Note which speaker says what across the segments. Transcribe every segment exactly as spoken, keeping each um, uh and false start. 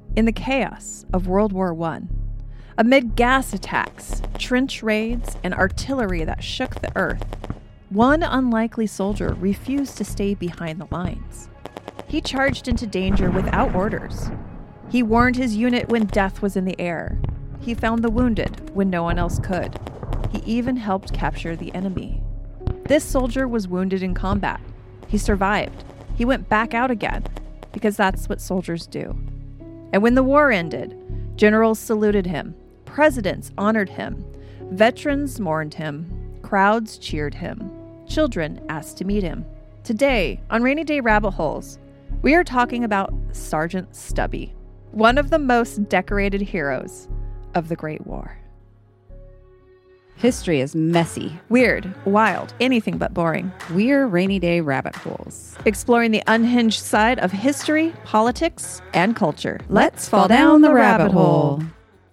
Speaker 1: In the chaos of World War One, amid gas attacks, trench raids, and artillery that shook the earth, one unlikely soldier refused to stay behind the lines. He charged into danger without orders. He warned his unit when death was in the air. He found the wounded when no one else could. He even helped capture the enemy. This soldier was wounded in combat. He survived. He went back out again, because that's what soldiers do. And when the war ended, generals saluted him, presidents honored him, veterans mourned him, crowds cheered him, children asked to meet him. Today, on Rainy Day Rabbit Holes, we are talking about Sergeant Stubby, one of the most decorated heroes of the Great War.
Speaker 2: History is messy,
Speaker 1: Weird, wild, anything but boring.
Speaker 2: We're Rainy Day Rabbit Holes.
Speaker 1: Exploring the unhinged side of history, politics, and culture.
Speaker 2: Let's fall down the rabbit hole.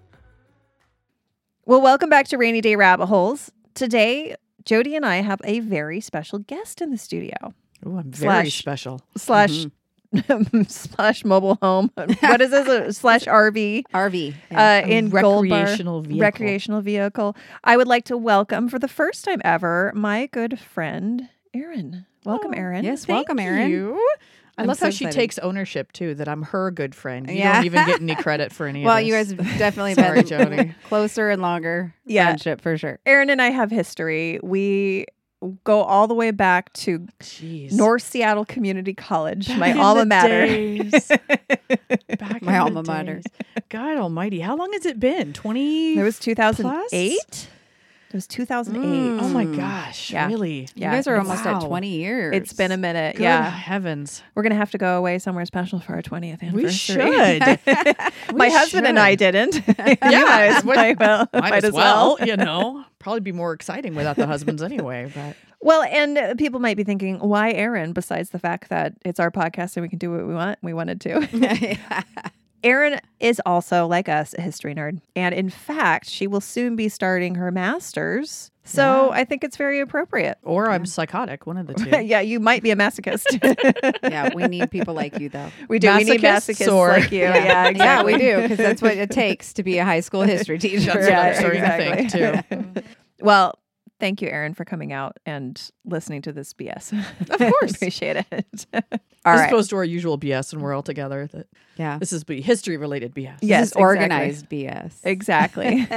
Speaker 1: Well, welcome back to Rainy Day Rabbit Holes. Today, Jody and I have a very special guest in the studio.
Speaker 3: Oh, I'm very
Speaker 1: Slash-
Speaker 3: special.
Speaker 1: Slash
Speaker 2: Mm-hmm.
Speaker 1: slash mobile home. What is this? Uh, slash R V.
Speaker 2: R V.
Speaker 1: Uh, in Gold Bar-
Speaker 3: recreational vehicle.
Speaker 1: Recreational vehicle. I would like to welcome for the first time ever my good friend, Erin. Welcome,
Speaker 3: Oh,
Speaker 1: Erin.
Speaker 2: yes,
Speaker 3: Thank
Speaker 2: welcome, Erin.
Speaker 3: you. I
Speaker 2: I'm
Speaker 3: love
Speaker 2: so
Speaker 3: how she
Speaker 2: excited.
Speaker 3: takes ownership too, that I'm her good friend. You
Speaker 2: Yeah.
Speaker 3: don't even get any credit for any
Speaker 2: Well,
Speaker 3: of this.
Speaker 2: you guys have definitely
Speaker 3: Sorry,
Speaker 2: been
Speaker 3: Jody.
Speaker 2: closer and longer
Speaker 1: Yeah.
Speaker 2: friendship for sure.
Speaker 1: Erin and I have history. We go all the way back to
Speaker 3: Jeez.
Speaker 1: North Seattle Community College,
Speaker 3: Back
Speaker 1: my
Speaker 3: in
Speaker 1: alma
Speaker 3: the
Speaker 1: matter.
Speaker 3: days. Back
Speaker 2: My
Speaker 3: in
Speaker 2: alma
Speaker 3: the
Speaker 2: mater.
Speaker 3: days. God almighty. How long has it been? twenty?
Speaker 1: It was two thousand eight. It was two thousand eight.
Speaker 3: Oh my
Speaker 2: Mm.
Speaker 3: gosh.
Speaker 1: Yeah.
Speaker 3: Really?
Speaker 1: Yeah.
Speaker 2: You guys are almost
Speaker 3: Wow.
Speaker 2: at twenty years.
Speaker 1: It's been a minute.
Speaker 3: Good
Speaker 1: Yeah.
Speaker 3: heavens.
Speaker 1: We're going to have to go away somewhere special for our twentieth
Speaker 3: We
Speaker 1: anniversary.
Speaker 3: should.
Speaker 1: My
Speaker 3: We
Speaker 1: husband and I
Speaker 3: should.
Speaker 1: didn't.
Speaker 3: Yeah,
Speaker 1: might,
Speaker 3: what-
Speaker 1: might well.
Speaker 3: Might,
Speaker 1: might
Speaker 3: as well, you know. Probably be more exciting without the husbands anyway. But
Speaker 1: Well, and uh, people might be thinking, why Erin, besides the fact that it's our podcast and we can do what we want? We wanted to. Erin is also, like us, a history nerd. And in fact, she will soon be starting her master's. So
Speaker 3: Yeah.
Speaker 1: I think it's very appropriate.
Speaker 3: or I'm psychotic, one of the two.
Speaker 1: Yeah, you might be a masochist.
Speaker 2: Yeah, we need people like you, though.
Speaker 1: we do. We need
Speaker 3: Masochists
Speaker 1: masochists
Speaker 3: or-
Speaker 1: like you. Yeah, exactly.
Speaker 2: Yeah, we do, because that's what it takes to be a high school history teacher.
Speaker 3: That's what
Speaker 1: Yeah,
Speaker 3: I'm starting
Speaker 1: exactly.
Speaker 3: to think too.
Speaker 1: Well, thank you, Erin, for coming out and listening to this B S.
Speaker 3: Of course.
Speaker 1: Appreciate it. All
Speaker 3: As
Speaker 1: right.
Speaker 3: opposed to our usual B S when we're all together. That
Speaker 2: Yeah.
Speaker 3: this is be history related B S.
Speaker 1: Yes,
Speaker 2: This is organized B S.
Speaker 1: Exactly.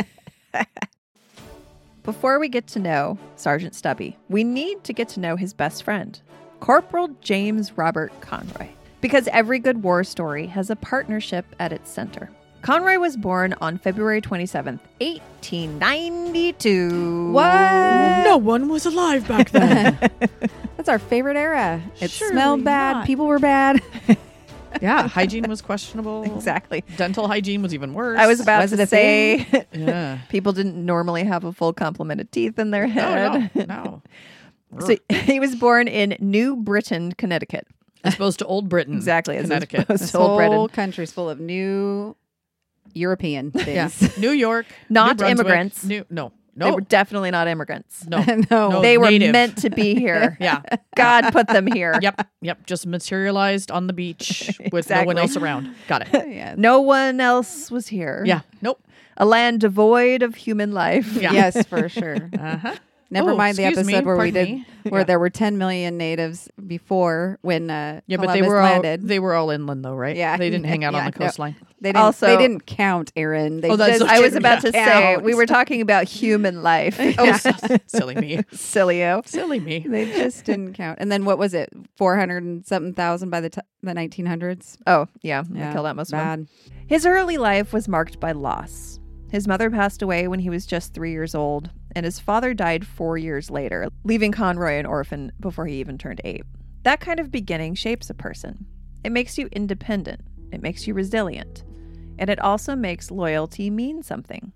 Speaker 1: Before we get to know Sergeant Stubby, we need to get to know his best friend, Corporal James Robert Conroy. Because every good war story has a partnership at its center. Conroy was born on February twenty-seventh, eighteen ninety-two.
Speaker 2: What?
Speaker 3: No one was alive back then.
Speaker 2: That's our favorite era. It
Speaker 3: Surely
Speaker 2: smelled bad.
Speaker 3: not.
Speaker 2: People were bad.
Speaker 3: Yeah, hygiene was questionable.
Speaker 1: Exactly.
Speaker 3: Dental hygiene was even worse.
Speaker 1: I was about
Speaker 2: Was it
Speaker 1: to
Speaker 2: a
Speaker 1: say
Speaker 3: Yeah.
Speaker 1: people didn't normally have a full complement of teeth in their head.
Speaker 3: No, no, no.
Speaker 1: So he was born in New Britain, Connecticut.
Speaker 3: As opposed to Old Britain.
Speaker 1: Exactly. As
Speaker 3: Connecticut.
Speaker 1: opposed
Speaker 2: This
Speaker 1: to Old Britain.
Speaker 2: whole country's full of new European
Speaker 3: Yeah.
Speaker 2: things.
Speaker 3: New York.
Speaker 1: Not
Speaker 3: New Brunswick,
Speaker 1: immigrants.
Speaker 3: New, no.
Speaker 1: They
Speaker 3: No.
Speaker 1: were definitely not immigrants.
Speaker 3: no.
Speaker 2: no.
Speaker 3: No.
Speaker 1: They were
Speaker 3: native.
Speaker 1: meant to be here.
Speaker 3: Yeah.
Speaker 1: God put them here.
Speaker 3: Yep. Yep. Just materialized on the beach with no
Speaker 1: Exactly.
Speaker 3: one else around. Got it.
Speaker 2: Yeah.
Speaker 1: No one else was here.
Speaker 3: Yeah. Nope.
Speaker 1: A land devoid of human life.
Speaker 3: Yeah.
Speaker 2: Yes, for sure.
Speaker 3: Uh-huh.
Speaker 2: Never
Speaker 3: Oh,
Speaker 2: mind the
Speaker 3: excuse
Speaker 2: episode
Speaker 3: me,
Speaker 2: where we
Speaker 3: pardon
Speaker 2: did
Speaker 3: me.
Speaker 2: where
Speaker 3: Yeah.
Speaker 2: there were ten million natives before when uh,
Speaker 3: Yeah, but
Speaker 2: Columbus
Speaker 3: they were all
Speaker 2: landed.
Speaker 3: they were all inland though, right?
Speaker 2: Yeah.
Speaker 3: They didn't hang out
Speaker 2: Yeah,
Speaker 3: on the
Speaker 2: no.
Speaker 3: coastline.
Speaker 2: they didn't.
Speaker 1: Also-
Speaker 2: they didn't count, Aaron. They
Speaker 3: Oh, that's
Speaker 2: just
Speaker 3: so
Speaker 1: I was
Speaker 3: true.
Speaker 1: about to
Speaker 2: Yeah.
Speaker 1: say,
Speaker 2: Count.
Speaker 1: we were talking about human life.
Speaker 3: Oh, s- silly me.
Speaker 1: Silly-o.
Speaker 3: Silly me.
Speaker 2: They just didn't count. And then what was it? Four hundred and something thousand by the t- the nineteen hundreds.
Speaker 1: Oh, yeah.
Speaker 2: Yeah,
Speaker 1: I killed that most of them.
Speaker 2: Bad.
Speaker 1: His early life was marked by loss. His mother passed away when he was just three years old, and his father died four years later, leaving Conroy an orphan before he even turned eight. That kind of beginning shapes a person. It makes you independent. It makes you resilient. And it also makes loyalty mean something.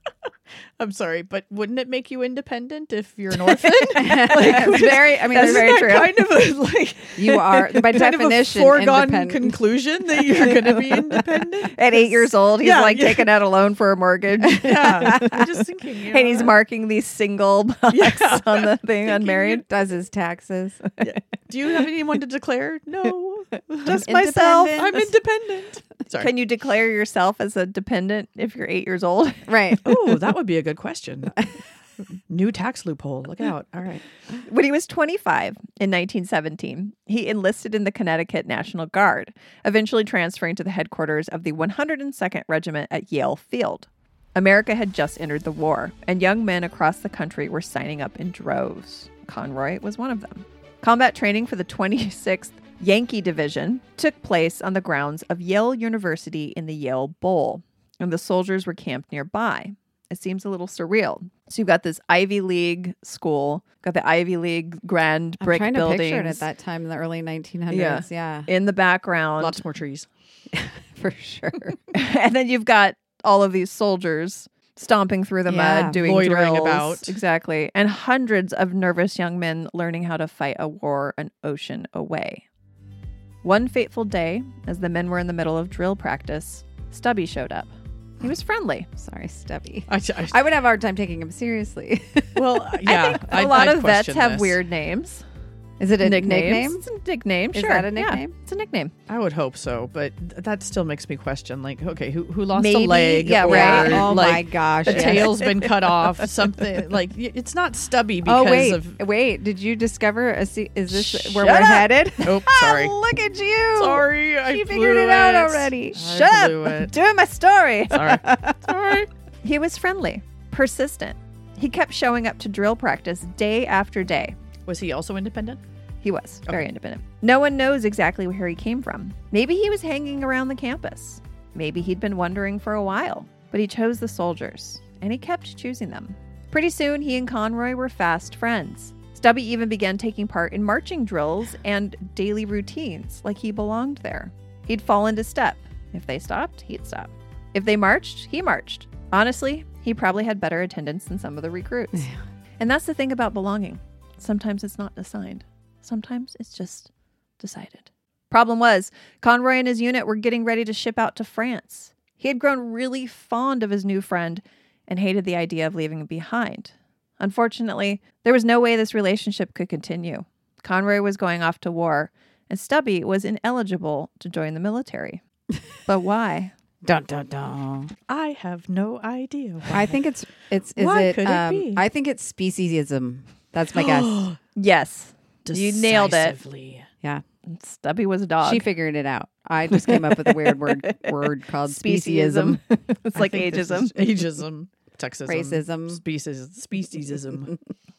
Speaker 3: I'm sorry, but wouldn't it make you independent if you're an orphan?
Speaker 2: Like, very. I mean,
Speaker 1: That's
Speaker 2: there's
Speaker 1: very
Speaker 3: Isn't
Speaker 1: true.
Speaker 3: that kind of a like
Speaker 2: You are by
Speaker 3: kind
Speaker 2: definition
Speaker 3: of a foregone
Speaker 2: independent.
Speaker 3: conclusion that you're going to be independent?
Speaker 1: At eight years old, he's
Speaker 3: Yeah,
Speaker 1: like
Speaker 3: yeah.
Speaker 1: taking out a loan for a mortgage.
Speaker 3: Yeah, I'm just thinking. You know,
Speaker 1: And he's marking these single box
Speaker 3: Yeah.
Speaker 1: on the thing, unmarried.
Speaker 2: Does his taxes.
Speaker 3: Do you have anyone to declare? No,
Speaker 1: Just myself.
Speaker 3: I'm independent. Sorry.
Speaker 1: Can you declare yourself as a dependent if you're eight years old?
Speaker 2: Right.
Speaker 3: Oh, that would be a good question. New tax loophole. Look out. All right.
Speaker 1: When he was twenty-five in nineteen seventeen, he enlisted in the Connecticut National Guard, eventually transferring to the headquarters of the one hundred second Regiment at Yale Field. America had just entered the war, and young men across the country were signing up in droves. Conroy was one of them. Combat training for the twenty-sixth Yankee Division took place on the grounds of Yale University in the Yale Bowl, and the soldiers were camped nearby. It seems a little surreal. So you've got this Ivy League school, got the Ivy League grand
Speaker 2: I'm
Speaker 1: brick
Speaker 2: trying to
Speaker 1: buildings
Speaker 2: picture it at that time in the early nineteen hundreds. Yeah,
Speaker 1: in the background.
Speaker 3: Lots more trees.
Speaker 2: for sure.
Speaker 1: And then you've got all of these soldiers stomping through the
Speaker 2: Yeah.
Speaker 1: mud, doing
Speaker 3: Loitering
Speaker 1: drills.
Speaker 3: about.
Speaker 1: Exactly. And hundreds of nervous young men learning how to fight a war an ocean away. One fateful day, as the men were in the middle of drill practice, Stubby showed up. He was friendly.
Speaker 2: Sorry, Stubby.
Speaker 3: I, I,
Speaker 2: I would have a hard time taking him seriously.
Speaker 3: well, yeah.
Speaker 1: I think a
Speaker 3: I'd-
Speaker 1: lot
Speaker 3: I'd
Speaker 1: of vets
Speaker 3: question
Speaker 1: have
Speaker 3: this.
Speaker 1: weird names.
Speaker 2: Is it a
Speaker 1: Nicknames.
Speaker 2: nickname?
Speaker 1: It's a nickname.
Speaker 2: Is
Speaker 1: Sure.
Speaker 2: that a
Speaker 1: Yeah,
Speaker 2: nickname?
Speaker 1: it's a nickname.
Speaker 3: I would hope so, but th- that still makes me question. Like, okay, who who lost
Speaker 1: Maybe,
Speaker 3: a leg?
Speaker 1: yeah,
Speaker 3: or,
Speaker 1: right.
Speaker 2: Oh
Speaker 3: like,
Speaker 2: my gosh.
Speaker 3: the
Speaker 2: yes.
Speaker 3: tail's been cut off. Something like y- it's not Stubby because
Speaker 2: Oh wait,
Speaker 3: of.
Speaker 2: wait! Did you discover a? Se- is this
Speaker 1: Shut
Speaker 2: where we're
Speaker 1: up.
Speaker 2: headed?
Speaker 3: Oh, sorry.
Speaker 2: Look at you!
Speaker 3: Sorry, I
Speaker 2: She
Speaker 3: blew
Speaker 2: figured it out
Speaker 3: it.
Speaker 2: already.
Speaker 3: I
Speaker 1: Shut
Speaker 3: blew
Speaker 1: up.
Speaker 3: it.
Speaker 1: Doing my story.
Speaker 3: Sorry. Sorry.
Speaker 1: He was friendly, persistent. He kept showing up to drill practice day after day.
Speaker 3: Was he also independent?
Speaker 1: He was very
Speaker 3: Okay.
Speaker 1: independent. No one knows exactly where he came from. Maybe he was hanging around the campus. Maybe he'd been wondering for a while. But he chose the soldiers, and he kept choosing them. Pretty soon, he and Conroy were fast friends. Stubby even began taking part in marching drills and daily routines, like he belonged there. He'd fall into step. If they stopped, he'd stop. If they marched, he marched. Honestly, he probably had better attendance than some of the recruits. And that's the thing about belonging. Sometimes it's not assigned. Sometimes it's just decided. Problem was, Conroy and his unit were getting ready to ship out to France. He had grown really fond of his new friend and hated the idea of leaving him behind. Unfortunately, there was no way this relationship could continue. Conroy was going off to war, and Stubby was ineligible to join the military. But why?
Speaker 2: Dun dun dun.
Speaker 3: I have no idea. Why.
Speaker 2: I think it's it's is
Speaker 3: Why
Speaker 2: it,
Speaker 3: could it
Speaker 2: um,
Speaker 3: be?
Speaker 2: I think it's speciesism. That's my guess.
Speaker 1: Yes, you nailed it.
Speaker 3: Decisively.
Speaker 2: Yeah,
Speaker 1: Stubby was a dog.
Speaker 2: she figured it out. I just came up with a weird word word called speciesism.
Speaker 1: It's
Speaker 3: I
Speaker 1: like
Speaker 3: think this
Speaker 1: ageism.
Speaker 3: is ageism. Sexism.
Speaker 2: Racism.
Speaker 3: Species, speciesism.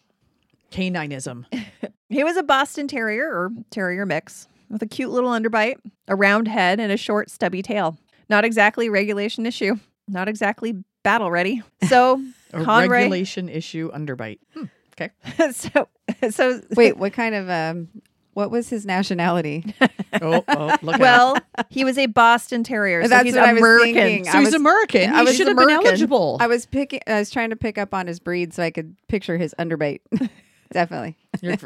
Speaker 3: Caninism.
Speaker 1: He was a Boston Terrier or Terrier mix with a cute little underbite, a round head, and a short, stubby tail. Not exactly regulation issue. Not exactly battle ready. So
Speaker 3: A
Speaker 1: Conroy.
Speaker 3: regulation issue underbite. Hmm. Okay.
Speaker 1: so so
Speaker 2: Wait, what kind of um? What was his nationality?
Speaker 3: Oh, oh look
Speaker 1: well, he was a Boston Terrier. So
Speaker 2: That's
Speaker 1: he's
Speaker 2: what I was
Speaker 1: American.
Speaker 2: thinking.
Speaker 3: So
Speaker 2: I
Speaker 3: he's
Speaker 2: was-
Speaker 3: American.
Speaker 2: I
Speaker 3: He
Speaker 2: was
Speaker 3: should have been
Speaker 1: American.
Speaker 3: eligible.
Speaker 2: I was picking. I was trying to pick up on his breed so I could picture his underbite. Definitely.
Speaker 3: Yep.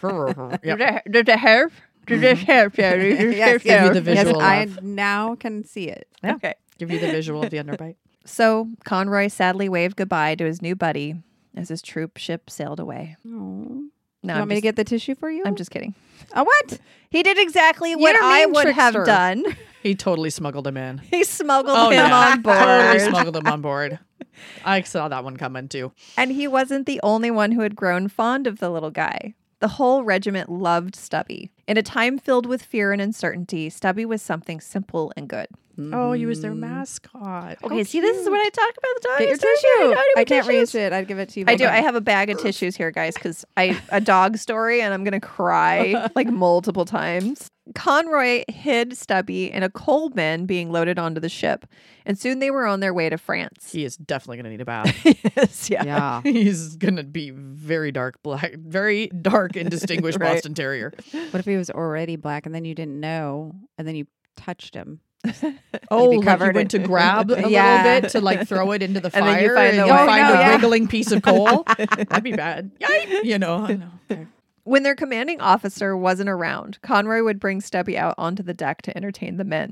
Speaker 1: Did the hair? Did the hair?
Speaker 2: Yes,
Speaker 3: Give you the
Speaker 2: yes,
Speaker 3: visual
Speaker 2: I
Speaker 3: of-
Speaker 2: now can see it.
Speaker 3: Yeah.
Speaker 1: Okay.
Speaker 3: Give you the visual of the underbite.
Speaker 1: So Conroy sadly waved goodbye to his new buddy as his troop ship sailed away.
Speaker 2: Oh.
Speaker 1: No,
Speaker 2: you want
Speaker 1: I'm
Speaker 2: me to
Speaker 1: just,
Speaker 2: get the tissue for you?
Speaker 1: I'm just kidding.
Speaker 2: Oh, what?
Speaker 1: He did exactly what
Speaker 2: You're a
Speaker 1: I
Speaker 2: mean
Speaker 1: would have
Speaker 2: trickster.
Speaker 1: done.
Speaker 3: He totally smuggled him in.
Speaker 1: He smuggled
Speaker 3: Oh,
Speaker 1: him
Speaker 3: yeah.
Speaker 1: on board.
Speaker 3: Totally smuggled him on board. I saw that one coming too.
Speaker 1: And he wasn't the only one who had grown fond of the little guy. The whole regiment loved Stubby. In a time filled with fear and uncertainty, Stubby was something simple and good.
Speaker 3: Oh, he was their mascot.
Speaker 1: Okay,
Speaker 3: How
Speaker 1: see, this is
Speaker 3: cute.
Speaker 1: what I talk about the dog.
Speaker 2: Get your
Speaker 1: is dirty.
Speaker 2: tissue.
Speaker 1: I, know
Speaker 2: I
Speaker 1: my
Speaker 2: can't
Speaker 1: tissues.
Speaker 2: reach it. I'd give it to you.
Speaker 1: I do.
Speaker 2: Okay.
Speaker 1: I have a bag of tissues here, guys, because I a dog story and I'm gonna cry like multiple times. Conroy hid Stubby in a coal bin being loaded onto the ship, and soon they were on their way to France.
Speaker 3: He is definitely going to need a bath.
Speaker 1: Yes, yeah.
Speaker 2: Yeah.
Speaker 3: He's going to be very dark black, very dark and distinguished
Speaker 1: Right.
Speaker 3: Boston Terrier.
Speaker 2: What if he was already black and then you didn't know and then you touched him?
Speaker 3: Oh,
Speaker 2: be
Speaker 3: like
Speaker 2: covered
Speaker 3: you went to
Speaker 2: in-
Speaker 3: grab a
Speaker 2: Yeah.
Speaker 3: little bit to like throw it into the
Speaker 1: And then
Speaker 3: fire
Speaker 1: you find the
Speaker 3: and you
Speaker 1: way-
Speaker 3: find
Speaker 2: Oh,
Speaker 3: a
Speaker 2: no, yeah.
Speaker 3: wiggling piece of coal. That'd be bad. Yikes. You know, I know. Okay.
Speaker 1: When their commanding officer wasn't around, Conroy would bring Stubby out onto the deck to entertain the men.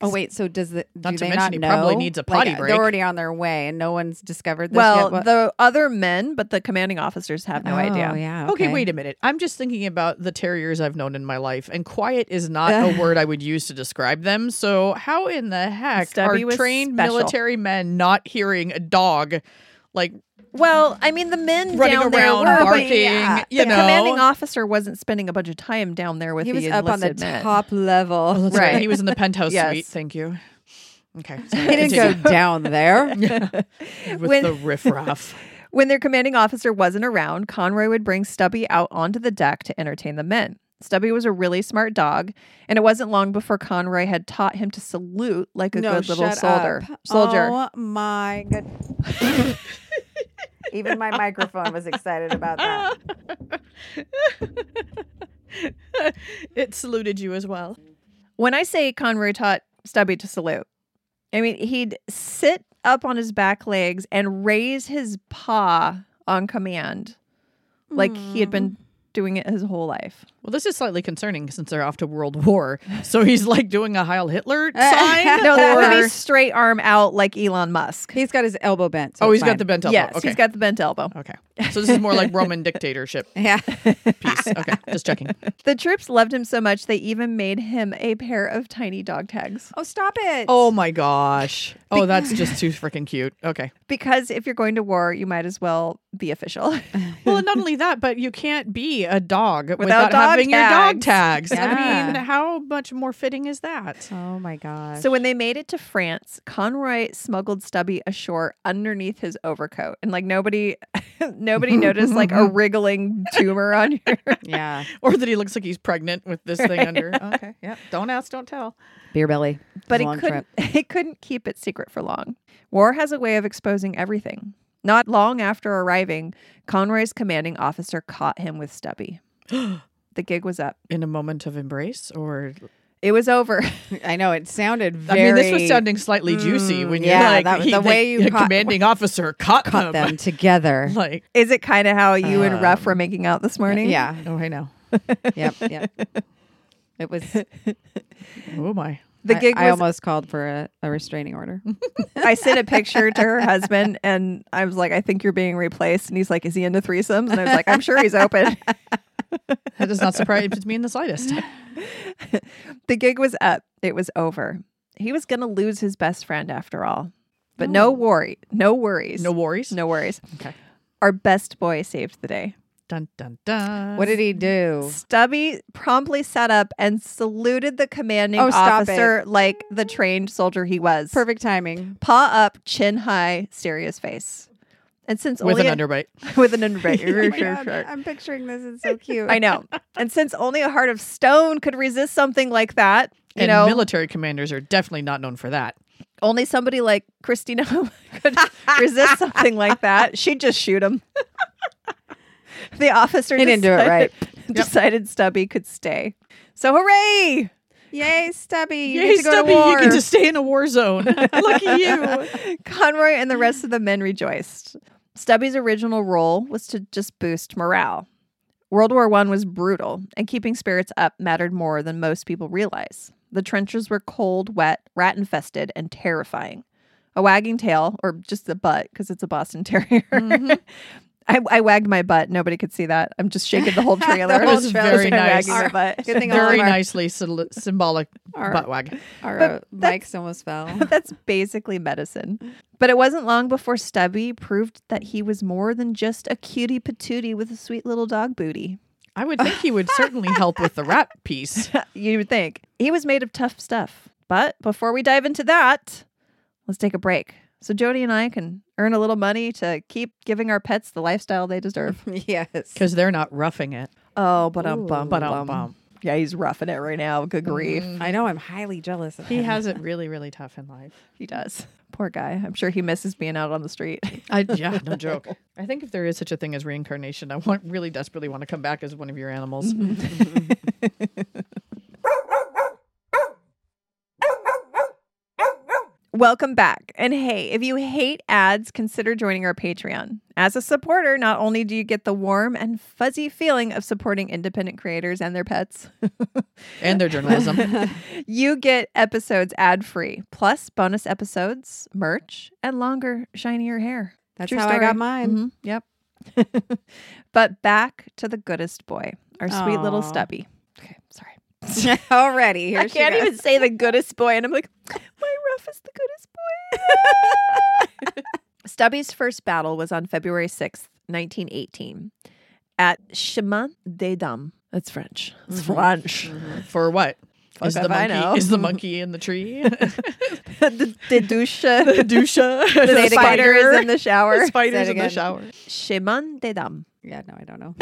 Speaker 2: Oh wait, so does the
Speaker 3: Not
Speaker 2: do
Speaker 3: to
Speaker 2: they
Speaker 3: mention
Speaker 2: not
Speaker 3: he
Speaker 2: know?
Speaker 3: probably needs a potty
Speaker 2: Like,
Speaker 3: break.
Speaker 2: They're already on their way, and no one's discovered this
Speaker 1: Well,
Speaker 2: yet. What-
Speaker 1: the other men, but the commanding officers have no
Speaker 2: oh,
Speaker 1: idea.
Speaker 2: Yeah.
Speaker 3: Okay.
Speaker 2: Okay,
Speaker 3: wait a minute. I'm just thinking about the terriers I've known in my life, and quiet is not a word I would use to describe them. So how in the heck
Speaker 1: Stubby
Speaker 3: are
Speaker 1: was
Speaker 3: trained
Speaker 1: special.
Speaker 3: military men not hearing a dog like
Speaker 1: Well, I mean, the men
Speaker 3: running
Speaker 1: down there
Speaker 3: around
Speaker 1: were, but
Speaker 3: barking?
Speaker 2: yeah.
Speaker 3: You
Speaker 1: the
Speaker 3: know,
Speaker 1: commanding officer wasn't spending a bunch of time down there with
Speaker 2: He
Speaker 1: the
Speaker 2: was up on the
Speaker 1: enlisted men.
Speaker 2: top level.
Speaker 3: That's right.
Speaker 1: Right.
Speaker 3: He was in the penthouse
Speaker 1: Yes.
Speaker 3: suite. Thank you. Okay.
Speaker 2: He didn't go down there.
Speaker 3: with
Speaker 1: When-
Speaker 3: the riffraff.
Speaker 1: When their commanding officer wasn't around, Conroy would bring Stubby out onto the deck to entertain the men. Stubby was a really smart dog, and it wasn't long before Conroy had taught him to salute like a
Speaker 2: no,
Speaker 1: good little
Speaker 2: shut
Speaker 1: soldier.
Speaker 2: up.
Speaker 1: Soldier.
Speaker 2: Oh my good. Even my microphone was excited about that.
Speaker 3: It saluted you as well.
Speaker 1: When I say Conroy taught Stubby to salute, I mean he'd sit up on his back legs and raise his paw on command, like he had been doing it his whole life.
Speaker 3: Well, this is slightly concerning since they're off to World War. So he's like doing a Heil Hitler sign?
Speaker 1: No, that would
Speaker 3: or-
Speaker 1: be straight arm out like Elon Musk.
Speaker 2: He's got his elbow bent. so
Speaker 3: Oh,
Speaker 2: it's
Speaker 3: he's got
Speaker 2: fine.
Speaker 3: the bent elbow.
Speaker 1: Yes,
Speaker 3: okay.
Speaker 1: he's got the bent elbow.
Speaker 3: Okay. So this is more like Roman dictatorship
Speaker 2: Yeah.
Speaker 3: piece. Okay. Just checking.
Speaker 1: The troops loved him so much they even made him a pair of tiny dog tags.
Speaker 2: Oh, stop it.
Speaker 3: Oh my gosh. Oh, that's just too freaking cute. Okay.
Speaker 1: Because if you're going to war, you might as well be official.
Speaker 3: Well, and not only that, but you can't be a dog without,
Speaker 1: Without dog
Speaker 3: having your dog tags.
Speaker 2: Yeah.
Speaker 3: I mean, how much more fitting is that?
Speaker 2: Oh my gosh.
Speaker 1: So when they made it to France, Conroy smuggled Stubby ashore underneath his overcoat, and like nobody, nobody noticed like a wriggling tumor on your.
Speaker 2: yeah.
Speaker 3: Or that he looks like he's pregnant with this thing under. Okay. Yeah. Don't ask, don't tell.
Speaker 2: Beer belly.
Speaker 1: But he
Speaker 2: Long
Speaker 1: couldn't. He couldn't keep it secret for long. War has a way of exposing everything. Not long after arriving, Conroy's commanding officer caught him with Stubby. The gig was up.
Speaker 3: In a moment of embrace, or
Speaker 1: It was over.
Speaker 2: I know it sounded very.
Speaker 3: I mean, this was sounding slightly juicy when
Speaker 2: yeah,
Speaker 3: you're like
Speaker 2: that-
Speaker 3: he-
Speaker 2: the way you
Speaker 3: the
Speaker 2: caught-
Speaker 3: commanding officer caught,
Speaker 2: caught
Speaker 3: them.
Speaker 2: them together.
Speaker 3: Like,
Speaker 1: Is it kind of how you and Ruff
Speaker 3: Um,
Speaker 1: were making out this morning?
Speaker 2: Yeah.
Speaker 3: oh, I know.
Speaker 2: Yep. Yep. It was.
Speaker 3: Oh my.
Speaker 1: The
Speaker 2: I-
Speaker 1: gig
Speaker 2: I,
Speaker 1: was.
Speaker 2: almost called for a, a restraining order.
Speaker 1: I sent a picture to her husband, and I was like, "I think you're being replaced." And he's like, "Is he into threesomes?" And I was like, "I'm sure he's open."
Speaker 3: That does not surprise me in the slightest.
Speaker 1: The gig was up. It was over. He was going to lose his best friend after all. But no worry, no worries,
Speaker 3: No worries.
Speaker 1: no worries.
Speaker 3: Okay.
Speaker 1: Our best boy saved the day.
Speaker 3: Dun dun dun.
Speaker 2: What did he do?
Speaker 1: Stubby promptly sat up and saluted the commanding
Speaker 2: Oh, stop
Speaker 1: officer like the trained soldier he was.
Speaker 2: Perfect timing.
Speaker 1: Paw up, chin high, serious face. And since
Speaker 3: With
Speaker 1: only
Speaker 3: an
Speaker 1: a-
Speaker 3: underbite.
Speaker 1: with an underbite,
Speaker 2: Oh
Speaker 1: Sure,
Speaker 2: my
Speaker 1: sure,
Speaker 2: God,
Speaker 1: sure.
Speaker 2: I'm picturing this. It's so cute.
Speaker 1: I know. And since only a heart of stone could resist something like that, you
Speaker 3: And
Speaker 1: know,
Speaker 3: military commanders are definitely not known for that.
Speaker 1: only somebody like Christina could resist something like that. She'd just shoot him. The officer
Speaker 2: He didn't do it
Speaker 1: decided-
Speaker 2: right.
Speaker 1: decided Stubby could stay. So hooray!
Speaker 2: Yay, Stubby! You
Speaker 3: Yay,
Speaker 2: get to go
Speaker 3: Stubby,
Speaker 2: to war.
Speaker 3: you get to stay in a war zone. Lucky you.
Speaker 1: Conroy and the rest of the men rejoiced. Stubby's original role was to just boost morale. World War One was brutal, and keeping spirits up mattered more than most people realize. The trenches were cold, wet, rat-infested, and terrifying. A wagging tail, or just the butt, because it's a Boston Terrier.
Speaker 3: Mm-hmm.
Speaker 1: I, I wagged my butt. Nobody could see that. I'm just shaking the whole trailer.
Speaker 2: The whole
Speaker 1: Just
Speaker 3: trailer.
Speaker 1: wagging
Speaker 3: Very nice.
Speaker 1: my butt.
Speaker 2: Good thing all
Speaker 3: Very
Speaker 2: of our,
Speaker 3: nicely syl- symbolic
Speaker 2: Our-
Speaker 3: butt wag.
Speaker 2: our
Speaker 1: But
Speaker 2: uh,
Speaker 1: that's-
Speaker 2: mics almost fell.
Speaker 1: That's basically medicine. But it wasn't long before Stubby proved that he was more than just a cutie patootie with a sweet little dog booty.
Speaker 3: I would think he would certainly help with the rat piece.
Speaker 1: You would think. He was made of tough stuff. But before we dive into that, let's take a break. So Jody and I can earn a little money to keep giving our pets the lifestyle they deserve.
Speaker 2: Yes.
Speaker 3: Because they're not roughing it.
Speaker 1: Oh, but um bum
Speaker 3: But
Speaker 1: bum
Speaker 3: um bum.
Speaker 1: Yeah, he's roughing it right now. Good grief.
Speaker 2: I know. I'm highly jealous of
Speaker 3: He
Speaker 2: him.
Speaker 3: has it really, really tough in life.
Speaker 1: He does. Poor guy. I'm sure he misses being out on the street.
Speaker 3: I, yeah, no joke. I think if there is such a thing as reincarnation, I want really desperately want to come back as one of your animals.
Speaker 1: Welcome back. And hey, if you hate ads, consider joining our Patreon. As a supporter, not only do you get the warm and fuzzy feeling of supporting independent creators and their pets,
Speaker 3: And their journalism.
Speaker 1: you get episodes ad-free, plus bonus episodes, merch, and longer, shinier hair.
Speaker 2: That's
Speaker 1: True
Speaker 2: how I
Speaker 1: story.
Speaker 2: got mine.
Speaker 1: Mhm, Yep. But back to the goodest boy, our sweet little
Speaker 2: Aw.
Speaker 1: Stubby. Okay, sorry.
Speaker 2: Already. Here
Speaker 1: I
Speaker 2: she
Speaker 1: can't
Speaker 2: goes.
Speaker 1: even say the goodest boy, and I'm like, my Ruff is the goodest boy. Stubby's first battle was on February sixth, nineteen eighteen, at Chemin des Dames. That's French. It's French.
Speaker 3: For what?
Speaker 1: Fuck
Speaker 3: Is the
Speaker 1: if I
Speaker 3: monkey
Speaker 1: know.
Speaker 3: is the monkey in the tree?
Speaker 1: the the douche.
Speaker 3: the dusha.
Speaker 1: The
Speaker 3: The
Speaker 1: spider is in the shower.
Speaker 3: The spider's
Speaker 2: Say it
Speaker 3: in the
Speaker 2: again.
Speaker 3: shower.
Speaker 1: Chemin des Dames.
Speaker 2: Yeah, no, I don't know.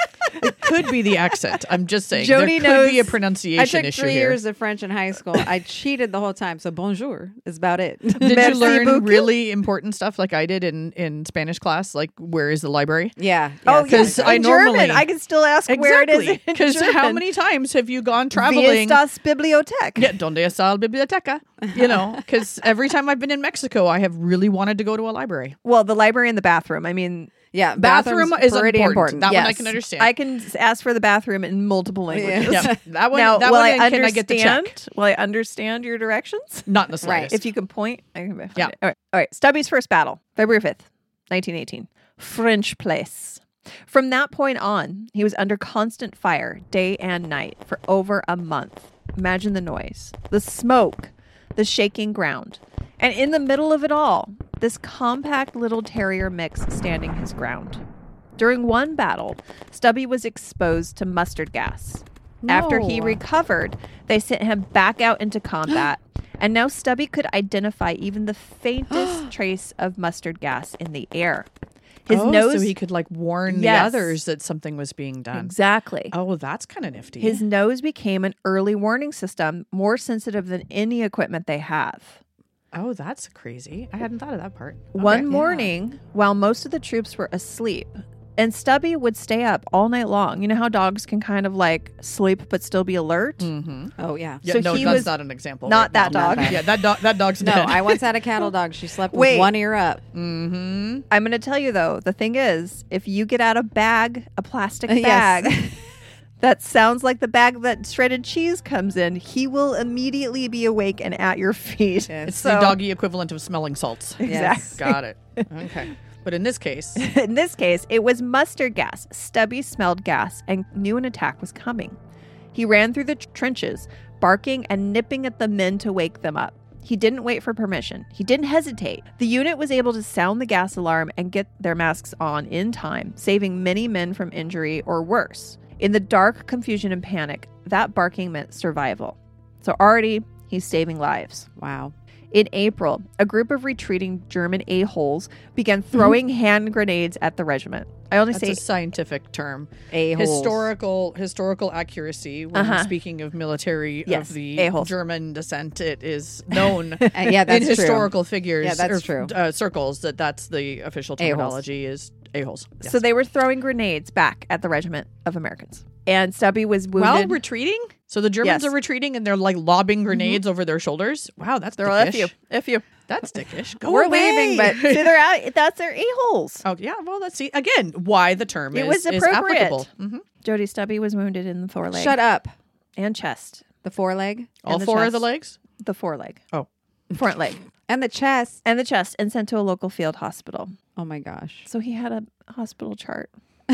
Speaker 3: It could be the accent. I'm just saying.
Speaker 1: Jody
Speaker 3: there could be a
Speaker 1: knows-
Speaker 3: pronunciation
Speaker 2: I took
Speaker 3: issue
Speaker 2: three
Speaker 3: here.
Speaker 2: years of French in high school. I cheated the whole time. So bonjour is about it.
Speaker 3: Did you
Speaker 1: Merci
Speaker 3: learn
Speaker 1: beaucoup.
Speaker 3: really important stuff like I did in, in Spanish class? Like, where is the library?
Speaker 2: Yeah.
Speaker 1: Oh,
Speaker 2: yes,
Speaker 3: because
Speaker 1: yes.
Speaker 3: I
Speaker 1: in
Speaker 3: normally-
Speaker 1: German. I can still ask where it is.
Speaker 3: Because how many times have you gone traveling?
Speaker 1: Wie ist das Bibliothek?
Speaker 3: Yeah, donde está la biblioteca? You know, because every time I've been in Mexico, I have really wanted to go to a library.
Speaker 1: Well, the library and the bathroom. I mean,
Speaker 2: Yeah.
Speaker 3: Bathroom
Speaker 2: bathroom's
Speaker 3: is
Speaker 2: pretty
Speaker 3: important.
Speaker 2: important.
Speaker 3: That one I
Speaker 1: yes.
Speaker 3: can understand.
Speaker 1: I can s- ask for the bathroom in multiple languages.
Speaker 3: Yeah, that one.
Speaker 1: Now,
Speaker 3: that
Speaker 1: will
Speaker 3: one
Speaker 1: I
Speaker 3: can I get the check?
Speaker 1: understand? Will I understand your directions?
Speaker 3: Not in the
Speaker 2: Right.
Speaker 3: slightest.
Speaker 1: If you can point, I can find
Speaker 3: Yeah.
Speaker 1: it. All right. All right. Stubby's first battle, February fifth, nineteen eighteen. French Place. From that point on, he was under constant fire day and night for over a month. Imagine the noise, the smoke, the shaking ground. And in the middle of it all, this compact little terrier mix standing his ground. During one battle, Stubby was exposed to mustard gas. After he
Speaker 2: No.
Speaker 1: recovered, they sent him back out into combat. And now Stubby could identify even the faintest trace of mustard gas in the air. His
Speaker 3: oh,
Speaker 1: nose.
Speaker 3: so he could like warn
Speaker 1: Yes.
Speaker 3: the others that something was being done.
Speaker 1: Exactly.
Speaker 3: Oh, that's kind of nifty.
Speaker 1: His nose became an early warning system, more sensitive than any equipment they have.
Speaker 3: oh, that's crazy. I hadn't thought of that part. Okay.
Speaker 1: One morning, while most of the troops were asleep, and Stubby would stay up all night long. You know how dogs can kind of like sleep but still be alert?
Speaker 3: Mm-hmm.
Speaker 2: Oh, yeah.
Speaker 3: Yeah,
Speaker 1: So
Speaker 3: no,
Speaker 1: he
Speaker 3: that's
Speaker 1: was
Speaker 3: not an example.
Speaker 1: not
Speaker 3: right
Speaker 1: that
Speaker 3: now.
Speaker 1: dog.
Speaker 2: that.
Speaker 3: Yeah, that dog. That dog's
Speaker 2: No,
Speaker 3: dead.
Speaker 2: I once had a cattle dog. She slept with
Speaker 1: Wait.
Speaker 2: one ear up.
Speaker 3: Mm-hmm.
Speaker 1: I'm going to tell you though, the thing is, if you get out a bag, a plastic
Speaker 2: Yes.
Speaker 1: bag, that sounds like the bag that shredded cheese comes in, he will immediately be awake and at your feet.
Speaker 2: Yes.
Speaker 3: It's
Speaker 1: So-
Speaker 3: the doggy equivalent of smelling salts.
Speaker 2: Yes.
Speaker 1: Exactly.
Speaker 3: Got it. Okay. But in this case,
Speaker 1: In this case, it was mustard gas. Stubby smelled gas and knew an attack was coming. He ran through the tr- trenches, barking and nipping at the men to wake them up. He didn't wait for permission. He didn't hesitate. The unit was able to sound the gas alarm and get their masks on in time, saving many men from injury or worse. In the dark confusion and panic, that barking meant survival. So already, he's saving lives.
Speaker 2: Wow.
Speaker 1: In April, a group of retreating German a-holes began throwing hand grenades at the regiment. I only
Speaker 3: that's
Speaker 1: say
Speaker 3: a scientific term.
Speaker 2: A-holes.
Speaker 3: Historical historical accuracy when
Speaker 1: Uh-huh.
Speaker 3: speaking of military
Speaker 1: Yes,
Speaker 3: of the
Speaker 1: a-holes.
Speaker 3: German descent, it is known
Speaker 2: Uh, yeah, that's
Speaker 3: in
Speaker 2: true.
Speaker 3: historical figures
Speaker 2: Yeah, that's
Speaker 3: or,
Speaker 2: true.
Speaker 3: Uh, circles that that's the official
Speaker 2: A-holes.
Speaker 3: terminology is a-holes. Yes.
Speaker 1: So they were throwing grenades back at the regiment of Americans. And Stubby was wounded.
Speaker 3: while retreating? So the Germans
Speaker 1: Yes.
Speaker 3: are retreating and they're like lobbing grenades over their shoulders? Wow, that's
Speaker 1: they're all F
Speaker 3: dickish.
Speaker 1: you. F you.
Speaker 3: That's dickish. Go
Speaker 1: We're
Speaker 3: away.
Speaker 1: leaving, but see, they're out. That's their a-holes.
Speaker 3: Oh, yeah, well, let's see. Again, why the term
Speaker 1: It
Speaker 3: is,
Speaker 1: was
Speaker 3: is
Speaker 1: appropriate.
Speaker 3: applicable. Mhm.
Speaker 1: Jody Stubby was wounded in the foreleg.
Speaker 2: Shut up.
Speaker 1: And chest.
Speaker 2: The foreleg
Speaker 3: All
Speaker 1: the
Speaker 3: four of the
Speaker 1: chest.
Speaker 3: legs?
Speaker 1: The foreleg.
Speaker 3: Oh.
Speaker 1: Front leg.
Speaker 2: and the chest.
Speaker 1: And the chest. And sent to a local field hospital.
Speaker 2: Oh my gosh.
Speaker 1: So he had a hospital chart.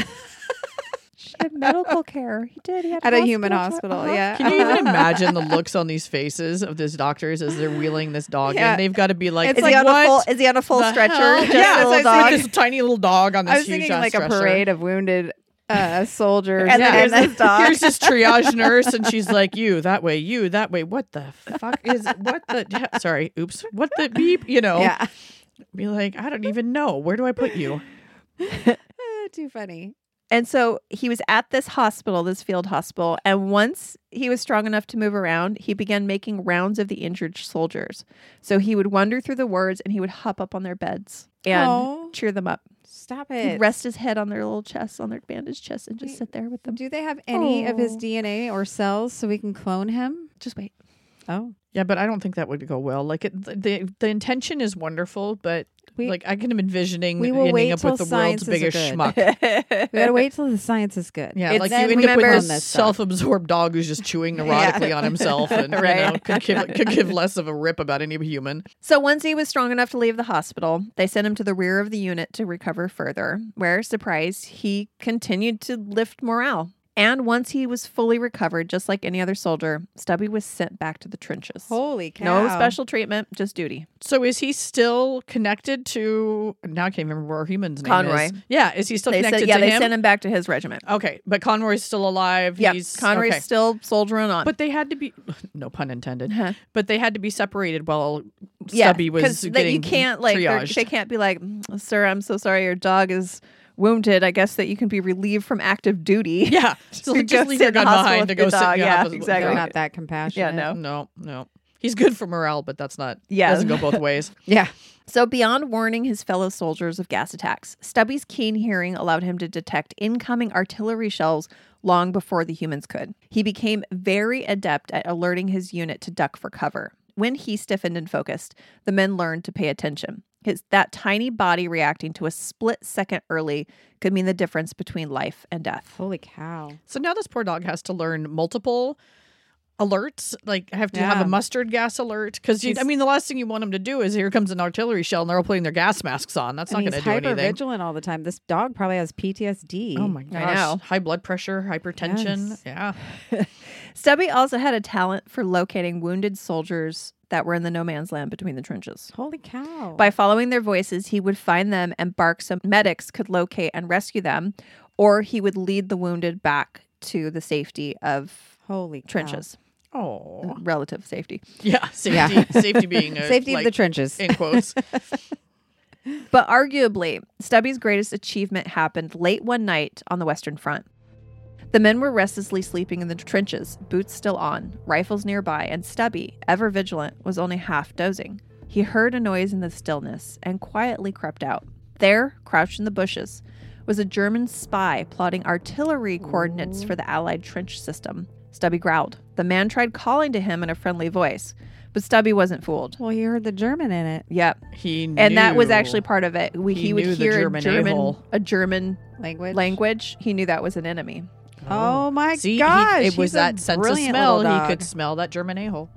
Speaker 1: He had medical care. He did. He had
Speaker 2: At a human
Speaker 1: chart.
Speaker 2: hospital.
Speaker 1: Uh-huh.
Speaker 2: Yeah.
Speaker 3: Can you even imagine the looks on these faces of these doctors as they're wheeling this dog
Speaker 2: Yeah.
Speaker 3: in? They've got to be like,
Speaker 1: Is
Speaker 2: It's
Speaker 1: he
Speaker 2: like,
Speaker 1: on a
Speaker 3: what?
Speaker 1: full? Is he on a full
Speaker 3: the
Speaker 1: stretcher?
Speaker 3: hell?
Speaker 1: Just
Speaker 3: Yeah,
Speaker 1: a little
Speaker 3: it's
Speaker 1: dog.
Speaker 3: like this tiny little dog on this
Speaker 2: I was
Speaker 3: huge
Speaker 2: thinking
Speaker 3: ass
Speaker 2: like a
Speaker 3: stretcher.
Speaker 2: parade of wounded uh, soldiers.
Speaker 1: And
Speaker 3: Yeah,
Speaker 1: then
Speaker 3: here's,
Speaker 1: there's
Speaker 3: this,
Speaker 1: this dog.
Speaker 3: here's this triage nurse, and she's like, "You that way, you that way." What the fuck is what the? yeah, sorry, oops. What the beep? You know,
Speaker 2: Yeah.
Speaker 3: be like, I don't even know. Where do I put you?
Speaker 2: Uh, too funny.
Speaker 1: And so he was at this hospital, this field hospital, and once he was strong enough to move around, he began making rounds of the injured soldiers. So he would wander through the wards and he would hop up on their beds and
Speaker 2: Aw.
Speaker 1: cheer them up.
Speaker 2: Stop
Speaker 1: He'd
Speaker 2: it.
Speaker 1: rest his head on their little chests, on their bandaged chests, and just
Speaker 2: Wait.
Speaker 1: sit there with them.
Speaker 2: Do they have any of his
Speaker 1: Oh.
Speaker 2: D N A or cells so we can clone him?
Speaker 1: Just wait.
Speaker 2: Oh.
Speaker 3: Yeah, but I don't think that would go well. Like it, the the intention is wonderful, but
Speaker 2: We-
Speaker 3: like I can envisioning
Speaker 2: We will
Speaker 3: ending
Speaker 2: wait
Speaker 3: up
Speaker 2: till
Speaker 3: with the world's
Speaker 2: sciences are
Speaker 3: biggest
Speaker 2: good.
Speaker 3: schmuck.
Speaker 2: We gotta wait till the science is good.
Speaker 3: Yeah,
Speaker 1: It's-
Speaker 3: like
Speaker 1: then
Speaker 3: you end up with
Speaker 1: remember-
Speaker 3: a
Speaker 2: on this stuff.
Speaker 3: self-absorbed dog who's just chewing neurotically on himself and you
Speaker 1: Right.
Speaker 3: know could give, could give less of a rip about any human.
Speaker 1: So once he was strong enough to leave the hospital, they sent him to the rear of the unit to recover further, where, surprise, he continued to lift morale. And once he was fully recovered, just like any other soldier, Stubby was sent back to the trenches.
Speaker 2: Holy cow.
Speaker 1: No special treatment, just duty.
Speaker 3: So is he still connected to? Now I can't remember where Human's name
Speaker 1: Conroy.
Speaker 3: is. Yeah, is he still
Speaker 1: They
Speaker 3: connected
Speaker 1: said, yeah,
Speaker 3: to
Speaker 1: they
Speaker 3: him?
Speaker 1: sent him back to his regiment.
Speaker 3: Okay, but Conroy's still alive.
Speaker 1: Yeah,
Speaker 3: He's
Speaker 1: Conroy's
Speaker 3: okay.
Speaker 1: still soldiering on.
Speaker 3: But they had to be, no pun intended,
Speaker 1: Huh.
Speaker 3: but they had to be separated while
Speaker 1: yeah,
Speaker 3: Stubby was
Speaker 1: 'cause that
Speaker 3: getting
Speaker 1: you can't like they're-
Speaker 3: triaged.
Speaker 1: they can't be like, "Mm, sir, I'm so sorry, your dog is wounded. I guess that you can be relieved from active duty.
Speaker 3: Yeah, so
Speaker 1: You
Speaker 3: just
Speaker 1: go
Speaker 3: leave
Speaker 1: sit
Speaker 3: your
Speaker 1: in the
Speaker 3: gun
Speaker 1: hospital
Speaker 3: behind
Speaker 1: with
Speaker 3: to
Speaker 1: the
Speaker 3: go sit.
Speaker 1: dog. Yeah,
Speaker 3: with-
Speaker 1: exactly.
Speaker 2: They're
Speaker 3: no.
Speaker 2: not that compassionate.
Speaker 1: Yeah, no.
Speaker 3: No, no. He's good for morale, but that's not.
Speaker 1: Yeah.
Speaker 3: doesn't go both ways.
Speaker 2: Yeah.
Speaker 1: So beyond warning his fellow soldiers of gas attacks, Stubby's keen hearing allowed him to detect incoming artillery shells long before the humans could. He became very adept at alerting his unit to duck for cover. When he stiffened and focused, the men learned to pay attention. His, that tiny body reacting to a split second early could mean the difference between life and death.
Speaker 2: Holy cow.
Speaker 3: So now this poor dog has to learn multiple alerts. Like have to have
Speaker 2: Yeah.
Speaker 3: a mustard gas alert because I
Speaker 2: He's-
Speaker 3: mean the last thing you want him to do is here comes an artillery shell and they're all putting their gas masks on. That's
Speaker 2: And
Speaker 3: not
Speaker 2: he's
Speaker 3: going to do
Speaker 2: hyper
Speaker 3: anything.
Speaker 2: vigilant all the time. This dog probably has P T S D.
Speaker 3: Oh my
Speaker 1: I
Speaker 3: gosh!
Speaker 1: know.
Speaker 3: High blood pressure, hypertension.
Speaker 2: Yes.
Speaker 3: Yeah.
Speaker 1: Stubby also had a talent for locating wounded soldiers that were in the no man's land between the trenches.
Speaker 2: Holy cow.
Speaker 1: By following their voices, he would find them and bark so medics could locate and rescue them, or he would lead the wounded back to the safety of
Speaker 2: Holy cow.
Speaker 1: trenches.
Speaker 3: Oh.
Speaker 1: Relative safety.
Speaker 3: Yeah. Safety.
Speaker 2: Yeah.
Speaker 3: Safety being a,
Speaker 2: Safety
Speaker 3: like,
Speaker 2: of the trenches.
Speaker 3: in quotes.
Speaker 1: But arguably, Stubby's greatest achievement happened late one night on the Western Front. The men were restlessly sleeping in the trenches, boots still on, rifles nearby, and Stubby, ever vigilant, was only half dozing. He heard a noise in the stillness and quietly crept out. There, crouched in the bushes, was a German spy plotting artillery coordinates for the Allied trench system. Stubby growled. The man tried calling to him in a friendly voice, but Stubby wasn't fooled.
Speaker 2: Well, he heard the German in it.
Speaker 1: Yep.
Speaker 3: He knew.
Speaker 1: And that was actually part of it. We,
Speaker 3: He
Speaker 1: he, would
Speaker 3: knew the
Speaker 1: hear
Speaker 3: German
Speaker 1: a German
Speaker 3: a-hole.
Speaker 1: a German
Speaker 2: Language.
Speaker 1: language. He knew that was an enemy.
Speaker 2: Oh my
Speaker 3: See, he-
Speaker 2: gosh.
Speaker 3: it was
Speaker 2: he's a
Speaker 3: that sense of
Speaker 2: brilliant
Speaker 3: smell.
Speaker 2: little
Speaker 3: He
Speaker 2: dog.
Speaker 3: could smell that German a-hole.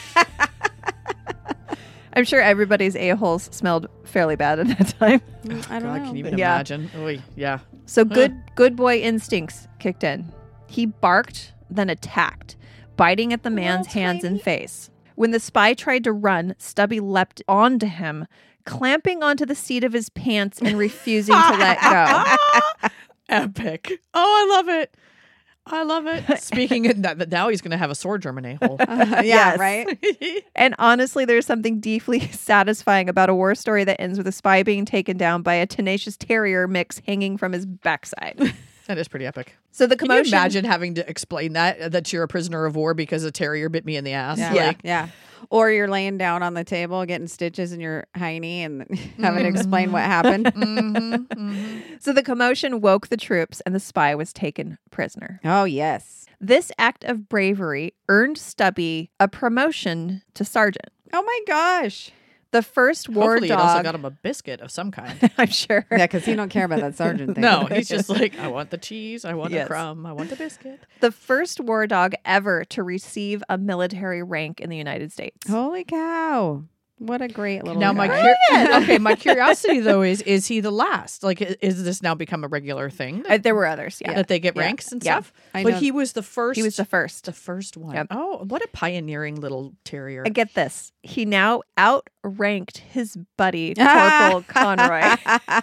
Speaker 1: I'm sure everybody's a-holes smelled fairly bad at that time.
Speaker 2: Mm, I don't
Speaker 3: God,
Speaker 2: know.
Speaker 3: can you even
Speaker 1: Yeah.
Speaker 3: imagine? Oy, yeah.
Speaker 1: So good good boy instincts kicked in. He barked, then attacked, biting at the man's
Speaker 2: Little
Speaker 1: hands and
Speaker 2: tiny-
Speaker 1: face. When the spy tried to run, Stubby leapt onto him, clamping onto the seat of his pants and refusing to let go.
Speaker 3: Epic. Oh, I love it. I love it. Speaking of that, now he's going to have a sore German a-hole.
Speaker 2: yeah,
Speaker 1: Yes.
Speaker 2: right?
Speaker 1: And honestly, there's something deeply satisfying about a war story that ends with a spy being taken down by a tenacious terrier mix hanging from his backside.
Speaker 3: That is pretty epic.
Speaker 1: So the
Speaker 3: Can
Speaker 1: commotion.
Speaker 3: you imagine having to explain that, that you're a prisoner of war because a terrier bit me in the ass?
Speaker 2: Yeah.
Speaker 1: Yeah.
Speaker 3: Like,
Speaker 2: Yeah. Or you're laying down on the table getting stitches in your hiney and having to explain what happened.
Speaker 3: mhm, mhm.
Speaker 1: So the commotion woke the troops, and the spy was taken prisoner.
Speaker 2: Oh, yes.
Speaker 1: This act of bravery earned Stubby a promotion to sergeant.
Speaker 2: Oh, my gosh.
Speaker 1: The first war
Speaker 3: Hopefully, it also
Speaker 1: dog.
Speaker 3: got him a biscuit of some kind.
Speaker 1: I'm sure.
Speaker 2: Yeah, because he don't care about that sergeant thing.
Speaker 3: No, he's just like, I want the cheese, I want
Speaker 1: Yes.
Speaker 3: a crumb, I want a biscuit.
Speaker 1: The first war dog ever to receive a military rank in the United States.
Speaker 2: Holy cow. What a great little
Speaker 3: Now, my
Speaker 2: guy.
Speaker 3: cur- okay, my curiosity though is, is he the last? Like, i- is this now become a regular thing that,
Speaker 1: Uh, there were others, yeah.
Speaker 3: that they get
Speaker 1: Yeah.
Speaker 3: ranks and
Speaker 1: Yeah.
Speaker 3: stuff?
Speaker 2: I
Speaker 3: But
Speaker 2: know.
Speaker 3: he was the first.
Speaker 1: He was the first.
Speaker 3: the first one.
Speaker 1: Yep.
Speaker 3: Oh, what a pioneering little terrier!
Speaker 1: And get this, he now outranked his buddy, Corporal Conroy.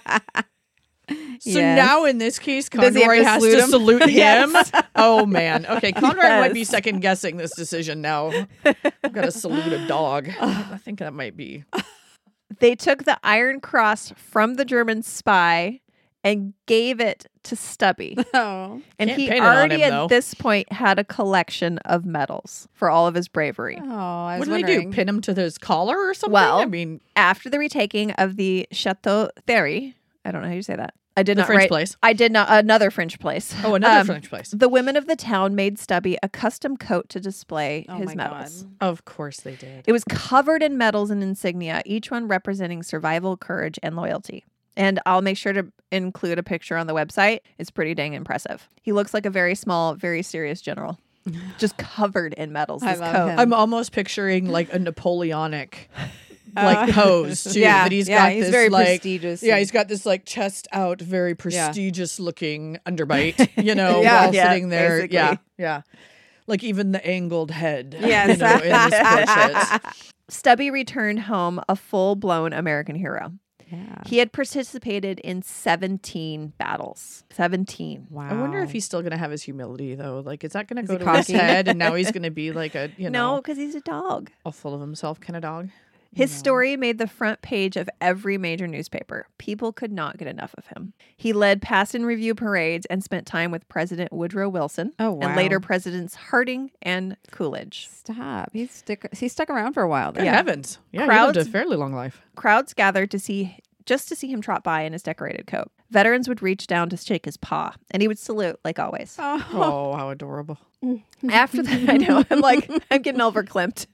Speaker 3: So
Speaker 2: Yes.
Speaker 3: now in this case,
Speaker 2: Does he have
Speaker 3: Conroy
Speaker 2: to
Speaker 3: has
Speaker 2: salute
Speaker 3: to
Speaker 2: him?
Speaker 3: salute him.
Speaker 1: Yes.
Speaker 3: Oh man. Okay, Conroy might be
Speaker 1: Yes.
Speaker 3: second guessing this decision now. I've got to salute a dog. I think that might be.
Speaker 1: They took the Iron Cross from the German spy and gave it to Stubby.
Speaker 2: Oh.
Speaker 1: And
Speaker 3: Can't
Speaker 1: he
Speaker 3: pin it on
Speaker 1: already
Speaker 3: him,
Speaker 1: at
Speaker 3: though.
Speaker 1: this point had a collection of medals for all of his bravery.
Speaker 2: Oh, I
Speaker 3: What
Speaker 2: was
Speaker 3: do they
Speaker 2: wondering.
Speaker 3: do? Pin him to his collar or something?
Speaker 1: Well,
Speaker 3: I mean,
Speaker 1: After the retaking of the Chateau Thierry, I don't know how you say that. I did
Speaker 3: The
Speaker 1: not
Speaker 3: French
Speaker 1: write.
Speaker 3: place.
Speaker 1: I did not. Another French place.
Speaker 3: Oh, another
Speaker 1: Um,
Speaker 3: French place.
Speaker 1: The women of the town made Stubby a custom coat to display
Speaker 2: Oh
Speaker 1: his
Speaker 2: my
Speaker 1: medals.
Speaker 2: God.
Speaker 3: Of course they did.
Speaker 1: It was covered in medals and insignia, each one representing survival, courage, and loyalty. And I'll make sure to include a picture on the website. It's pretty dang impressive. He looks like a very small, very serious general, just covered in medals.
Speaker 2: I
Speaker 1: His
Speaker 2: love
Speaker 1: coat.
Speaker 2: him.
Speaker 3: I'm almost picturing like a Napoleonic like
Speaker 2: Uh,
Speaker 3: pose too.
Speaker 2: yeah,
Speaker 3: that he's
Speaker 2: yeah,
Speaker 3: got
Speaker 2: he's
Speaker 3: this
Speaker 2: very
Speaker 3: like
Speaker 2: prestigious.
Speaker 3: yeah,
Speaker 2: and-
Speaker 3: he's got this like chest out, very
Speaker 2: Yeah.
Speaker 3: prestigious looking underbite. You know,
Speaker 2: Yeah,
Speaker 3: while
Speaker 1: yeah,
Speaker 3: sitting there.
Speaker 1: basically.
Speaker 3: Yeah, yeah. Like even the angled head.
Speaker 2: Yes.
Speaker 3: You know, in this portrait.
Speaker 1: Stubby returned home a full-blown American hero.
Speaker 2: Yeah.
Speaker 1: He had participated in seventeen battles. seventeen.
Speaker 2: Wow.
Speaker 3: I wonder if he's still gonna have his humility though. Like, is that gonna
Speaker 2: Is
Speaker 3: go
Speaker 2: he
Speaker 3: to his
Speaker 2: cocky?
Speaker 3: head, and now he's gonna be like a you
Speaker 1: No,
Speaker 3: know
Speaker 1: because he's a dog.
Speaker 3: all full of himself kind of dog?
Speaker 1: His
Speaker 3: No.
Speaker 1: story made the front page of every major newspaper. People could not get enough of him. He led pass and review parades and spent time with President Woodrow Wilson
Speaker 2: Oh, wow.
Speaker 1: and later Presidents Harding and Coolidge.
Speaker 2: Stop. He's stick. He stuck around for a while.
Speaker 3: Good
Speaker 2: There.
Speaker 3: heavens! Yeah,
Speaker 1: Crowds-
Speaker 3: he lived a fairly long life.
Speaker 1: Crowds gathered to see just to see him trot by in his decorated coat. Veterans would reach down to shake his paw, and he would salute like always.
Speaker 2: Oh.
Speaker 3: Oh, how adorable!
Speaker 1: After that, I know I'm like I'm getting overclimped.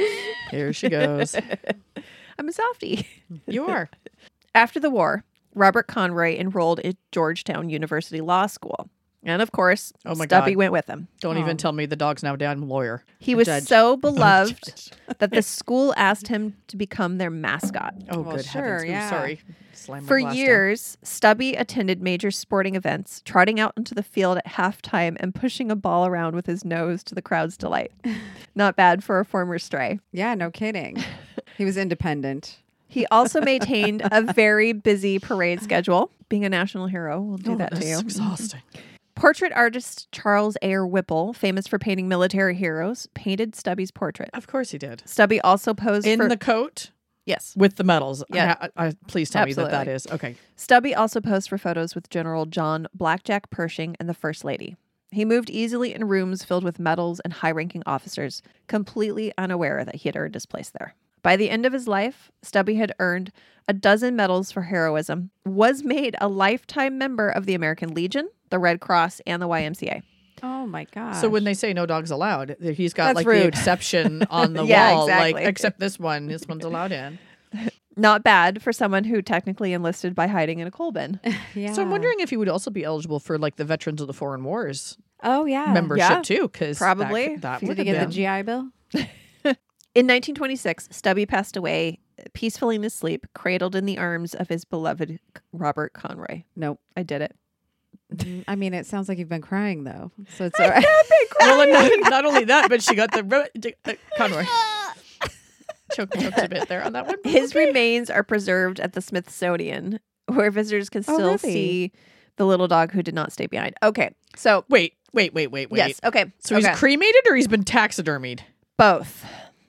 Speaker 3: Here she goes.
Speaker 1: I'm a softie.
Speaker 3: You are.
Speaker 1: After the war, Robert Conroy enrolled at Georgetown University Law School. And of course,
Speaker 3: Oh my
Speaker 1: Stubby
Speaker 3: God.
Speaker 1: went with him.
Speaker 3: Don't
Speaker 2: Oh.
Speaker 3: even tell me the dog's now damn lawyer.
Speaker 1: He was
Speaker 2: Judge.
Speaker 1: so beloved that the school asked him to become their mascot.
Speaker 3: Oh,
Speaker 2: Well,
Speaker 3: good
Speaker 2: sure,
Speaker 3: heavens! Ooh,
Speaker 2: yeah.
Speaker 3: sorry. Slam my
Speaker 1: For
Speaker 3: glass down.
Speaker 1: years, Stubby attended major sporting events, trotting out into the field at halftime and pushing a ball around with his nose to the crowd's delight. Not bad for a former stray.
Speaker 2: Yeah, no kidding. He was independent.
Speaker 1: He also maintained a very busy parade schedule. Being a national hero will do
Speaker 3: Oh,
Speaker 1: that to
Speaker 3: that's
Speaker 1: you.
Speaker 3: exhausting.
Speaker 1: Portrait artist Charles Ayer Whipple, famous for painting military heroes, painted Stubby's portrait.
Speaker 3: Of course he did.
Speaker 1: Stubby also posed
Speaker 3: In
Speaker 1: for
Speaker 3: the coat
Speaker 1: yes.
Speaker 3: with the medals.
Speaker 1: Yeah.
Speaker 3: I, I, please tell me that that
Speaker 1: Absolutely.
Speaker 3: is okay.
Speaker 1: Stubby also posed for photos with General John Blackjack Pershing and the First Lady. He moved easily in rooms filled with medals and high-ranking officers, completely unaware that he had earned his place there. By the end of his life, Stubby had earned a dozen medals for heroism, was made a lifetime member of the American Legion, the Red Cross, and the Y M C A.
Speaker 2: Oh my god.
Speaker 3: So when they say no dogs allowed, he's got
Speaker 2: That's
Speaker 3: like the
Speaker 2: rude.
Speaker 3: exception on the
Speaker 1: Yeah,
Speaker 3: wall,
Speaker 1: exactly.
Speaker 3: like except this one, this one's allowed in.
Speaker 1: Not bad for someone who technically enlisted by hiding in a coal bin.
Speaker 2: yeah.
Speaker 3: So I'm wondering if he would also be eligible for like the Veterans of the Foreign Wars
Speaker 2: Oh yeah.
Speaker 3: membership
Speaker 1: yeah,
Speaker 3: too, because
Speaker 1: probably.
Speaker 3: that, that
Speaker 2: Did
Speaker 3: would
Speaker 2: he
Speaker 3: have
Speaker 2: get
Speaker 3: been.
Speaker 2: the G I Bill?
Speaker 1: In nineteen twenty-six, Stubby passed away peacefully in his sleep, cradled in the arms of his beloved Robert Conroy.
Speaker 2: Nope.
Speaker 1: I did it.
Speaker 2: Mm, I mean, it sounds like you've been crying though. So it's all right.
Speaker 3: Well, and not, not only that, but she got the ro- uh, Conroy. Choke, choked a bit there on that one.
Speaker 1: His
Speaker 3: Okay.
Speaker 1: remains are preserved at the Smithsonian, where visitors can
Speaker 2: Oh,
Speaker 1: still
Speaker 2: really?
Speaker 1: see the little dog who did not stay behind. Okay, so
Speaker 3: Wait, wait, wait, wait, wait.
Speaker 1: yes, okay,
Speaker 3: So
Speaker 1: okay.
Speaker 3: he's cremated or he's been taxidermied?
Speaker 1: both.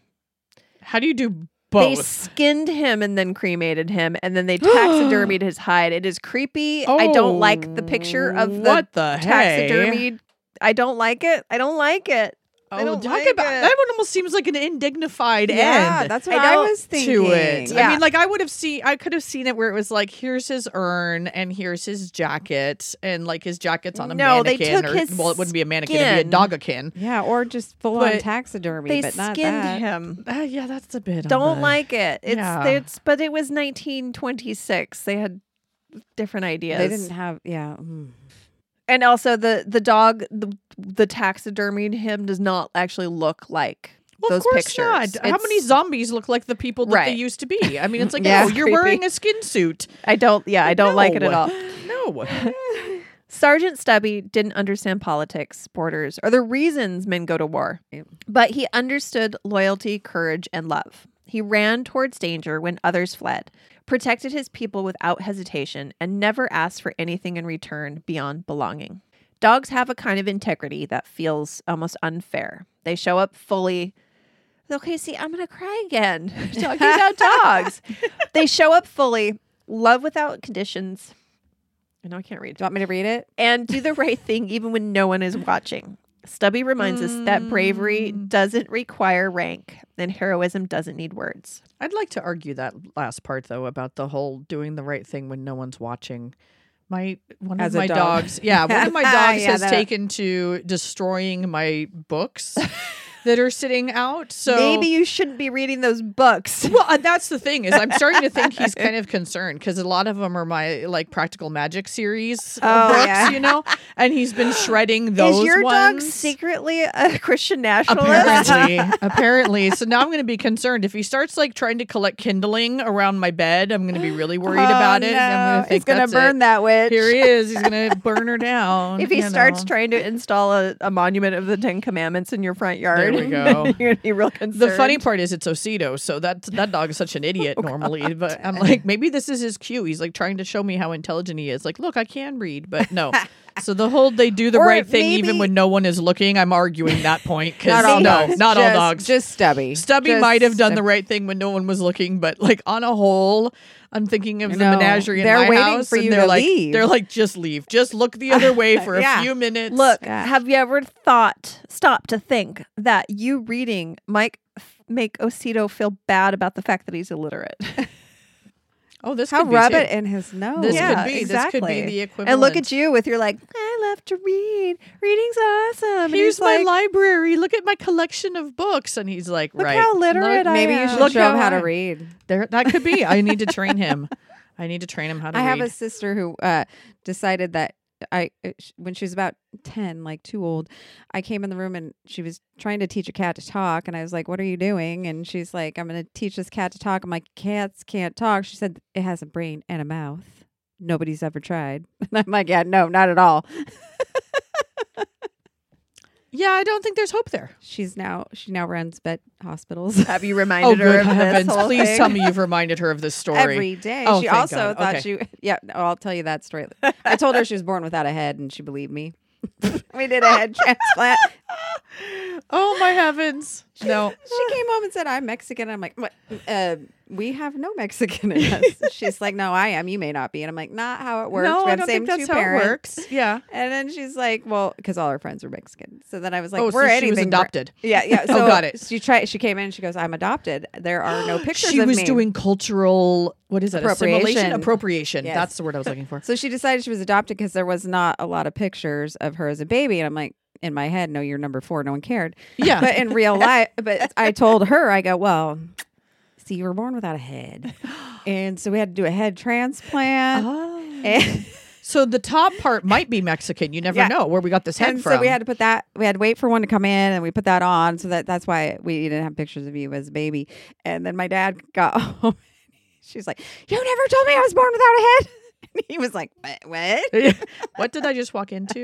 Speaker 3: How do you do
Speaker 1: They
Speaker 3: both?
Speaker 1: skinned him and then cremated him, and then they taxidermied his hide. It is creepy. I don't like the picture of the
Speaker 3: what the hey?
Speaker 1: taxidermied. I don't like it. I don't like it. I
Speaker 3: Oh,
Speaker 1: don't
Speaker 3: talk
Speaker 1: like
Speaker 3: about
Speaker 1: it.
Speaker 3: that one almost seems like an indignified
Speaker 2: yeah,
Speaker 3: end.
Speaker 2: that's what
Speaker 1: I
Speaker 2: I,
Speaker 1: don't-
Speaker 2: was thinking.
Speaker 3: to it.
Speaker 1: Yeah.
Speaker 3: I mean, like I would have seen, I could have seen it where it was like, here's his urn and here's his jacket, and like his jacket's on a
Speaker 1: No, they
Speaker 3: mannequin.
Speaker 1: took
Speaker 3: or,
Speaker 1: his
Speaker 3: well, it wouldn't be a mannequin; it'd be a
Speaker 1: skin.
Speaker 3: dogakin.
Speaker 2: Yeah, or just full on
Speaker 3: But
Speaker 2: taxidermy,
Speaker 1: They
Speaker 2: but not
Speaker 1: skinned
Speaker 2: that.
Speaker 1: him.
Speaker 3: Uh, yeah, that's a bit. on
Speaker 1: Don't
Speaker 3: the-
Speaker 1: like it. It's
Speaker 3: Yeah.
Speaker 1: it's but it was nineteen twenty-six. They had different ideas.
Speaker 2: They didn't have. Yeah. Mm.
Speaker 1: And also the the dog the the taxidermied him does not actually look like
Speaker 3: Well,
Speaker 1: those
Speaker 3: of course
Speaker 1: pictures.
Speaker 3: not. How many
Speaker 1: It's-
Speaker 3: zombies look like the people that they
Speaker 1: Right.
Speaker 3: used to be? I mean, it's like,
Speaker 2: Yeah,
Speaker 3: no,
Speaker 2: it's
Speaker 3: you're
Speaker 2: creepy.
Speaker 3: wearing a skin suit.
Speaker 1: I don't yeah, I don't like it at
Speaker 3: No.
Speaker 1: all.
Speaker 3: No.
Speaker 1: Sergeant Stubby didn't understand politics, borders, or the reasons men go to war.
Speaker 2: Yep.
Speaker 1: But he understood loyalty, courage, and love. He ran towards danger when others fled, protected his people without hesitation, and never asked for anything in return beyond belonging. Dogs have a kind of integrity that feels almost unfair. They show up fully. Okay, see, I'm going to cry again. Talking about dogs. They show up fully, love without conditions. I know I can't read.
Speaker 2: Do you want me to read it?
Speaker 1: And do the right thing even when no one is watching. Stubby reminds us that bravery doesn't require rank and heroism doesn't need words.
Speaker 3: I'd like to argue that last part though about the whole doing the right thing when no one's watching My one
Speaker 2: As
Speaker 3: of
Speaker 2: a
Speaker 3: my
Speaker 2: dog.
Speaker 3: dogs, yeah, one of my dogs
Speaker 2: Yeah,
Speaker 3: has
Speaker 2: that-
Speaker 3: taken to destroying my books that are sitting out. So
Speaker 1: Maybe you shouldn't be reading those books.
Speaker 3: well, uh, that's the thing is I'm starting to think he's kind of concerned because a lot of them are my like Practical Magic series
Speaker 2: Oh,
Speaker 3: books,
Speaker 2: yeah.
Speaker 3: you know, and he's been shredding those.
Speaker 1: Is your dog
Speaker 3: ones.
Speaker 1: secretly a Christian nationalist?
Speaker 3: Apparently, apparently. So now I'm going to be concerned if he starts like trying to collect kindling around my bed. I'm going to be really worried
Speaker 2: Oh,
Speaker 3: about it.
Speaker 2: no.
Speaker 3: I'm going to think
Speaker 2: He's gonna
Speaker 3: that's
Speaker 2: burn
Speaker 3: it.
Speaker 2: that witch.
Speaker 3: Here he is. He's going to burn her down.
Speaker 1: If he
Speaker 3: you
Speaker 1: starts
Speaker 3: know.
Speaker 1: trying to install a, a monument of the Ten Commandments in your front yard,
Speaker 3: There we go.
Speaker 1: you're gonna be real concerned.
Speaker 3: The funny part is it's Osito, so that that dog is such an idiot
Speaker 1: Oh,
Speaker 3: normally. But I'm like, maybe this is his cue. He's like trying to show me how intelligent he is. Like, look, I can read, but no. So the whole they do the
Speaker 1: Or
Speaker 3: right thing even
Speaker 1: maybe-
Speaker 3: when no one is looking. I'm arguing that point because
Speaker 2: Not all
Speaker 3: no,
Speaker 2: dogs.
Speaker 3: not all
Speaker 2: Just-
Speaker 3: dogs.
Speaker 2: Just Stubby.
Speaker 3: Stubby
Speaker 2: Just
Speaker 3: might have done the
Speaker 2: Stubby.
Speaker 3: right thing when no one was looking, but like on a whole, I'm thinking of the
Speaker 2: No,
Speaker 3: menagerie in
Speaker 2: they're
Speaker 3: my
Speaker 2: waiting
Speaker 3: house,
Speaker 2: for
Speaker 3: and
Speaker 2: you
Speaker 3: they're
Speaker 2: to
Speaker 3: like,
Speaker 2: leave.
Speaker 3: they're like, just leave, just look the other way for a
Speaker 2: Yeah.
Speaker 3: few minutes.
Speaker 1: Look,
Speaker 2: Yeah.
Speaker 1: have you ever thought, stop to think that you reading might f- make Osito feel bad about the fact that he's illiterate?
Speaker 3: oh, this
Speaker 2: How
Speaker 3: could be
Speaker 2: rub
Speaker 3: too.
Speaker 2: it in his nose.
Speaker 3: This
Speaker 1: Yeah,
Speaker 3: could be.
Speaker 1: exactly.
Speaker 3: This could be the equivalent.
Speaker 1: And look at you with your like, I love to read. Reading's awesome. And
Speaker 3: Here's
Speaker 1: he's
Speaker 3: my
Speaker 1: like,
Speaker 3: library. Look at my collection of books, and he's like,
Speaker 1: Look
Speaker 3: right.
Speaker 1: how literate I
Speaker 2: Maybe you
Speaker 1: am.
Speaker 2: should
Speaker 3: Look
Speaker 2: show him
Speaker 3: how
Speaker 2: how to
Speaker 3: I-
Speaker 2: read.
Speaker 3: There, that could be. I need to train him. I need to train him how to
Speaker 2: I
Speaker 3: read.
Speaker 2: have a sister who uh, decided that I, uh, sh- when she was about ten, like too old, I came in the room and she was trying to teach a cat to talk. And I was like, what are you doing? And she's like, I'm going to teach this cat to talk. I'm like, cats can't talk. She said, it has a brain and a mouth. Nobody's ever tried. And I'm like, yeah, no, not at all.
Speaker 3: Yeah, I don't think there's hope there.
Speaker 2: She's now, she now runs vet hospitals.
Speaker 1: have you
Speaker 3: Oh,
Speaker 1: reminded her
Speaker 3: good
Speaker 1: of this
Speaker 3: heavens.
Speaker 1: whole
Speaker 3: Please
Speaker 1: thing?
Speaker 3: tell me you've reminded her of this story.
Speaker 2: Every day.
Speaker 3: Oh,
Speaker 2: she
Speaker 3: thank
Speaker 2: also
Speaker 3: God.
Speaker 2: thought
Speaker 3: Okay.
Speaker 2: she, yeah, no, I'll tell you that story. I told her she was born without a head and she believed me. We did a head transplant.
Speaker 3: Oh, my heavens. No.
Speaker 2: She came home and said, I'm Mexican. I'm like, what? Uh, we have no Mexican in us. She's like, no, I am. You may not be. And I'm like, not how it works.
Speaker 3: No,
Speaker 2: we
Speaker 3: I
Speaker 2: have
Speaker 3: don't
Speaker 2: the same
Speaker 3: think that's
Speaker 2: two
Speaker 3: how
Speaker 2: parents.
Speaker 3: it works. Yeah.
Speaker 2: And then she's like, well, because all her friends were Mexican. So then I was like,
Speaker 3: Oh,
Speaker 2: we're
Speaker 3: so she
Speaker 2: anything.
Speaker 3: was
Speaker 2: gr-
Speaker 3: adopted.
Speaker 2: Yeah, yeah.
Speaker 3: Oh,
Speaker 2: So
Speaker 3: got it.
Speaker 2: She tried. She came in and she goes, I'm adopted. There are no pictures
Speaker 3: She
Speaker 2: of
Speaker 3: was
Speaker 2: me.
Speaker 3: doing cultural, what is that? Assimilation?
Speaker 2: Appropriation.
Speaker 3: Appropriation.
Speaker 2: Yes.
Speaker 3: That's the word I was looking for.
Speaker 2: So she decided she was adopted because there was not a lot of pictures of her as a baby. And I'm like, in my head, no, you're number four. No one cared.
Speaker 3: Yeah.
Speaker 2: But in real life, but I told her, I go, well, see, you were born without a head. And so we had to do a head transplant.
Speaker 3: Oh.
Speaker 2: And,
Speaker 3: So the top part might be Mexican. You never
Speaker 2: Yeah.
Speaker 3: know where we got this head
Speaker 2: and
Speaker 3: from.
Speaker 2: so we had to put that, we had to wait for one to come in and we put that on. So that that's why we didn't have pictures of you as a baby. And then my dad got home. She's like, you never told me I was born without a head. And he was like, what? what?
Speaker 3: What did I just walk into?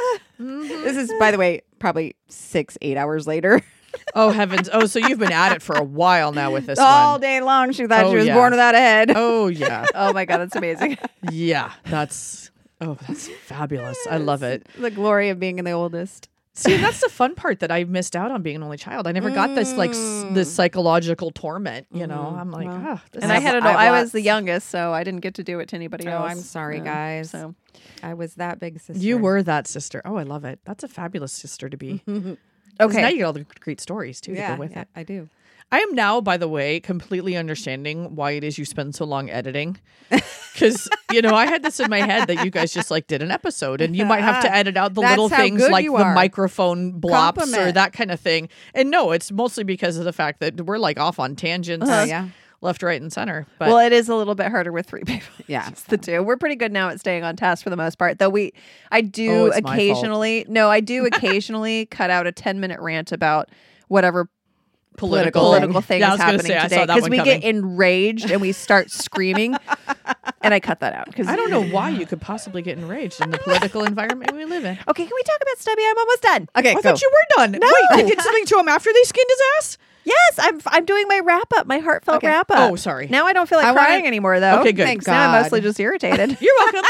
Speaker 3: Mhm.
Speaker 2: This is, by the way, probably six, eight hours later.
Speaker 3: Oh, heavens. Oh, so you've been at it for a while now with this
Speaker 2: All
Speaker 3: one.
Speaker 2: day long, she thought
Speaker 3: Oh,
Speaker 2: she was
Speaker 3: yeah.
Speaker 2: born without a head.
Speaker 3: Oh, yeah.
Speaker 1: Oh my God, that's amazing.
Speaker 3: Yeah. That's, oh, that's fabulous. I love it.
Speaker 2: The glory of being the oldest.
Speaker 3: See, and that's the fun part that I missed out on being an only child. I never got this like s- this psychological torment. You know, I'm like,
Speaker 2: Well,
Speaker 3: ah, this
Speaker 1: And
Speaker 3: is-
Speaker 1: I had it.
Speaker 2: I've
Speaker 1: I was
Speaker 2: lots.
Speaker 1: the youngest, so I didn't get to do it to anybody
Speaker 2: Oh,
Speaker 1: else.
Speaker 2: I'm sorry,
Speaker 1: Uh,
Speaker 2: guys.
Speaker 1: So
Speaker 2: I was that big sister.
Speaker 3: You were that sister. Oh, I love it. That's a fabulous sister to be. 'Cause
Speaker 1: okay.
Speaker 3: now you get all the great stories too to
Speaker 2: Yeah,
Speaker 3: go with
Speaker 2: yeah,
Speaker 3: it.
Speaker 2: I do.
Speaker 3: I am now, by the way, completely understanding why it is you spend so long editing. Because, you know, I had this in my head that you guys just like did an episode and you might have to edit out the
Speaker 2: That's
Speaker 3: little
Speaker 2: how
Speaker 3: things
Speaker 2: good
Speaker 3: like
Speaker 2: you
Speaker 3: the
Speaker 2: are.
Speaker 3: microphone blops or
Speaker 2: Compliment.
Speaker 3: that kind of thing. And no, it's mostly because of the fact that we're like off on tangents
Speaker 2: Oh, yeah.
Speaker 3: left, right, and center. But
Speaker 1: well, it is a little bit harder with three people.
Speaker 2: Yeah.
Speaker 1: It's the two. We're pretty good now at staying on task for the most part. Though we, I
Speaker 3: Oh,
Speaker 1: do
Speaker 3: it's my fault.
Speaker 1: occasionally. No, I do occasionally cut out a ten minute rant about whatever
Speaker 3: political,
Speaker 1: political thing
Speaker 3: Yeah, I
Speaker 1: is
Speaker 3: was gonna
Speaker 1: happening
Speaker 3: say, I
Speaker 1: today
Speaker 3: saw that
Speaker 1: because
Speaker 3: one
Speaker 1: we
Speaker 3: coming.
Speaker 1: get enraged and we start screaming, and I cut that out because
Speaker 3: I don't know why you could possibly get enraged in the political environment we live in.
Speaker 1: Okay, can we talk about Stubby? I'm almost done.
Speaker 2: Okay,
Speaker 3: I
Speaker 2: go.
Speaker 3: thought you were done.
Speaker 1: No.
Speaker 3: Wait, you did something to him after they skinned his ass?
Speaker 1: Yes, I'm. I'm doing my wrap up, my heartfelt
Speaker 2: Okay.
Speaker 1: wrap up.
Speaker 3: Oh, sorry.
Speaker 1: Now I don't feel like
Speaker 2: I wanna-
Speaker 1: crying anymore, though.
Speaker 3: Okay, good.
Speaker 2: Thank
Speaker 1: Now I'm
Speaker 2: God.
Speaker 1: mostly just irritated.
Speaker 3: You're welcome.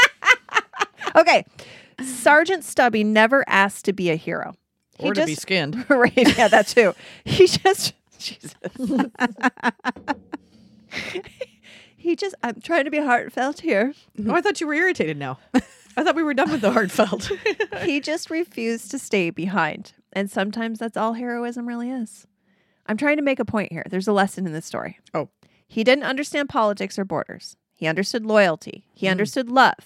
Speaker 1: Okay, Sergeant Stubby never asked to be a hero. He
Speaker 3: or to
Speaker 1: just
Speaker 3: be skinned.
Speaker 1: right, yeah, that too. He just Jesus. he just. I'm trying to be heartfelt here.
Speaker 3: Oh, I thought you were irritated now. I thought we were done with the heartfelt.
Speaker 1: He just refused to stay behind, and sometimes that's all heroism really is. I'm trying to make a point here. There's a lesson in this story.
Speaker 3: Oh.
Speaker 1: He didn't understand politics or borders. He understood loyalty. He understood love.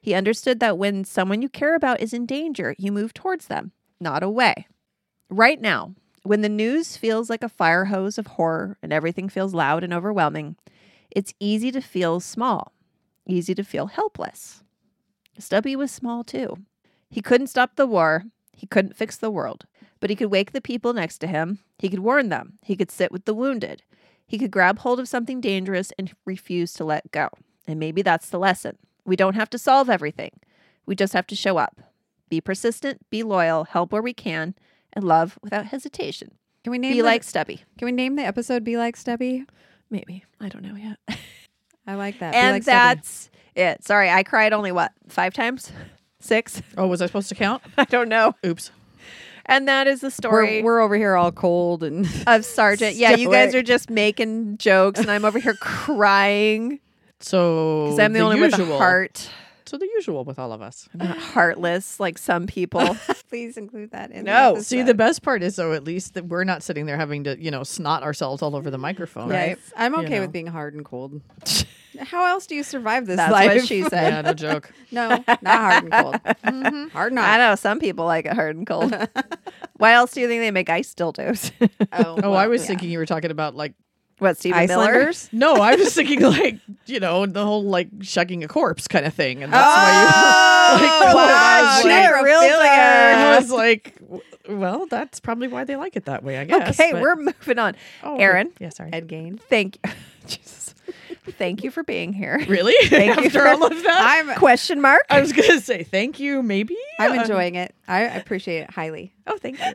Speaker 1: He understood that when someone you care about is in danger, you move towards them, not away. Right now, when the news feels like a fire hose of horror and everything feels loud and overwhelming, it's easy to feel small, easy to feel helpless. Stubby was small too. He couldn't stop the war. He couldn't fix the world, but he could wake the people next to him. He could warn them. He could sit with the wounded. He could grab hold of something dangerous and refuse to let go. And maybe that's the lesson. We don't have to solve everything. We just have to show up. Be persistent, be loyal, help where we can, and love without hesitation.
Speaker 2: Can we name
Speaker 1: Be
Speaker 2: the,
Speaker 1: like Stubby.
Speaker 2: Can we name the episode "Be Like Stubby"?
Speaker 1: Maybe. I don't know yet.
Speaker 2: I like that. Be
Speaker 1: And
Speaker 2: like Stubby.
Speaker 1: that's it. Sorry, I cried only, what, five times? Six?
Speaker 3: Oh, was I supposed to count?
Speaker 1: I don't know.
Speaker 3: Oops.
Speaker 1: And that is the story
Speaker 2: We're, we're over here all cold and
Speaker 1: of Sergeant. Yeah, you guys
Speaker 2: stoic.
Speaker 1: are just making jokes, and I'm over here crying
Speaker 3: So
Speaker 1: because I'm the, only
Speaker 3: usual.
Speaker 1: with a heart.
Speaker 3: So the usual with all of us.
Speaker 1: I'm not heartless like some people.
Speaker 2: Please include that in.
Speaker 1: No.
Speaker 2: the
Speaker 3: See, the
Speaker 2: episode.
Speaker 3: best part is, though, at least that we're not sitting there having to, you know, snot ourselves all over the microphone.
Speaker 2: Yes. I'm
Speaker 3: You
Speaker 2: okay
Speaker 3: know.
Speaker 2: with being hard and cold. How else do you survive this
Speaker 1: That's
Speaker 2: life?
Speaker 1: what she said.
Speaker 3: Yeah, no joke.
Speaker 2: No, not hard and cold.
Speaker 3: Mm-hmm.
Speaker 2: Hard
Speaker 1: I
Speaker 2: not.
Speaker 1: know some people like it hard and cold. Why else do you think they make ice dildos?
Speaker 2: Oh,
Speaker 3: Oh,
Speaker 2: well,
Speaker 3: I was
Speaker 2: yeah.
Speaker 3: thinking you were talking about like.
Speaker 1: What, Stephen Miller?
Speaker 2: Icelanders.
Speaker 3: No, I was thinking like, you know, the whole like shugging a corpse kind of thing, and that's
Speaker 2: Oh,
Speaker 3: why you. Like,
Speaker 2: wow,
Speaker 3: I was like-
Speaker 2: necrophilia.
Speaker 3: I was like, w- well, that's probably why they like it that way, I guess.
Speaker 1: Okay,
Speaker 3: but-
Speaker 1: we're moving on.
Speaker 3: Oh, okay.
Speaker 1: Aaron,
Speaker 3: Yeah, sorry.
Speaker 2: Ed Gain.
Speaker 1: thank you. Jesus. Thank you for being here.
Speaker 3: Really?
Speaker 1: Thank you
Speaker 3: After
Speaker 1: for-
Speaker 3: all of that?
Speaker 2: I'm
Speaker 1: Question mark?
Speaker 3: I was gonna say thank you, maybe.
Speaker 2: I'm
Speaker 3: Uh,
Speaker 2: enjoying it. I appreciate it highly.
Speaker 3: Oh, thank you.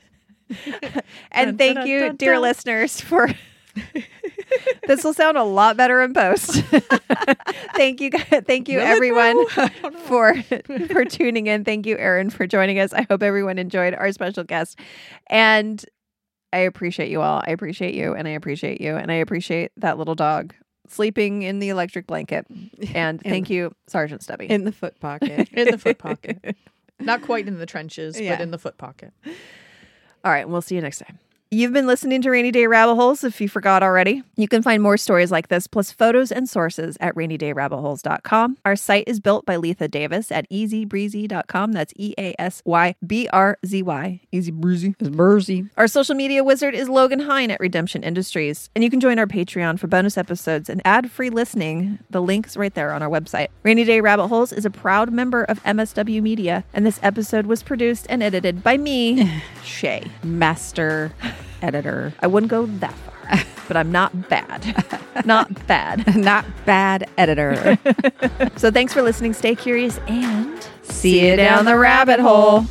Speaker 1: And
Speaker 3: Dun,
Speaker 1: thank
Speaker 3: dun,
Speaker 1: you,
Speaker 3: dun,
Speaker 1: dear
Speaker 3: dun.
Speaker 1: listeners, for this will sound a lot better in post. Thank you, guys. Thank you,
Speaker 3: Will it,
Speaker 1: everyone,
Speaker 3: though? I don't know.
Speaker 1: for for tuning in. Thank you, Aaron, for joining us. I hope everyone enjoyed our special guest, and I appreciate you all. I appreciate you, and I appreciate you, and I appreciate that little dog sleeping in the electric blanket. And
Speaker 2: In-
Speaker 1: thank you, Sergeant Stubby.
Speaker 2: In the foot pocket.
Speaker 3: In the foot pocket. Not quite in the trenches,
Speaker 2: Yeah.
Speaker 3: but in the foot pocket.
Speaker 1: All right, and we'll see you next time. You've been listening to Rainy Day Rabbit Holes, if you forgot already. You can find more stories like this, plus photos and sources at rainy day rabbit holes dot com. Our site is built by Letha Davis at easy breezy dot com. That's E A S Y B R Z Y. Easy Breezy.
Speaker 2: It's Bursy.
Speaker 1: Our social media wizard is Logan Hine at Redemption Industries. And you can join our Patreon for bonus episodes and ad-free listening. The link's right there on our website. Rainy Day Rabbit Holes is a proud member of M S W Media, and this episode was produced and edited by me, Shay.
Speaker 2: Master editor.
Speaker 1: I wouldn't go that far, but I'm not bad. Not bad.
Speaker 2: Not bad editor.
Speaker 1: So thanks for listening. Stay curious and
Speaker 2: See you down the rabbit hole.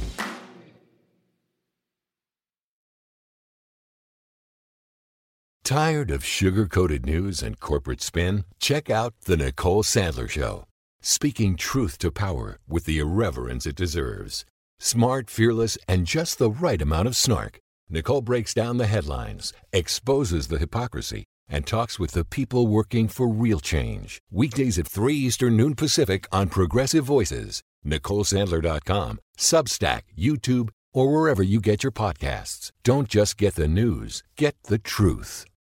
Speaker 4: Tired of sugar-coated news and corporate spin? Check out The Nicole Sandler Show. Speaking truth to power with the irreverence it deserves. Smart, fearless, and just the right amount of snark. Nicole breaks down the headlines, exposes the hypocrisy, and talks with the people working for real change. Weekdays at three Eastern, noon Pacific on Progressive Voices. Nicole Sandler dot com, Substack, YouTube, or wherever you get your podcasts. Don't just get the news, get the truth.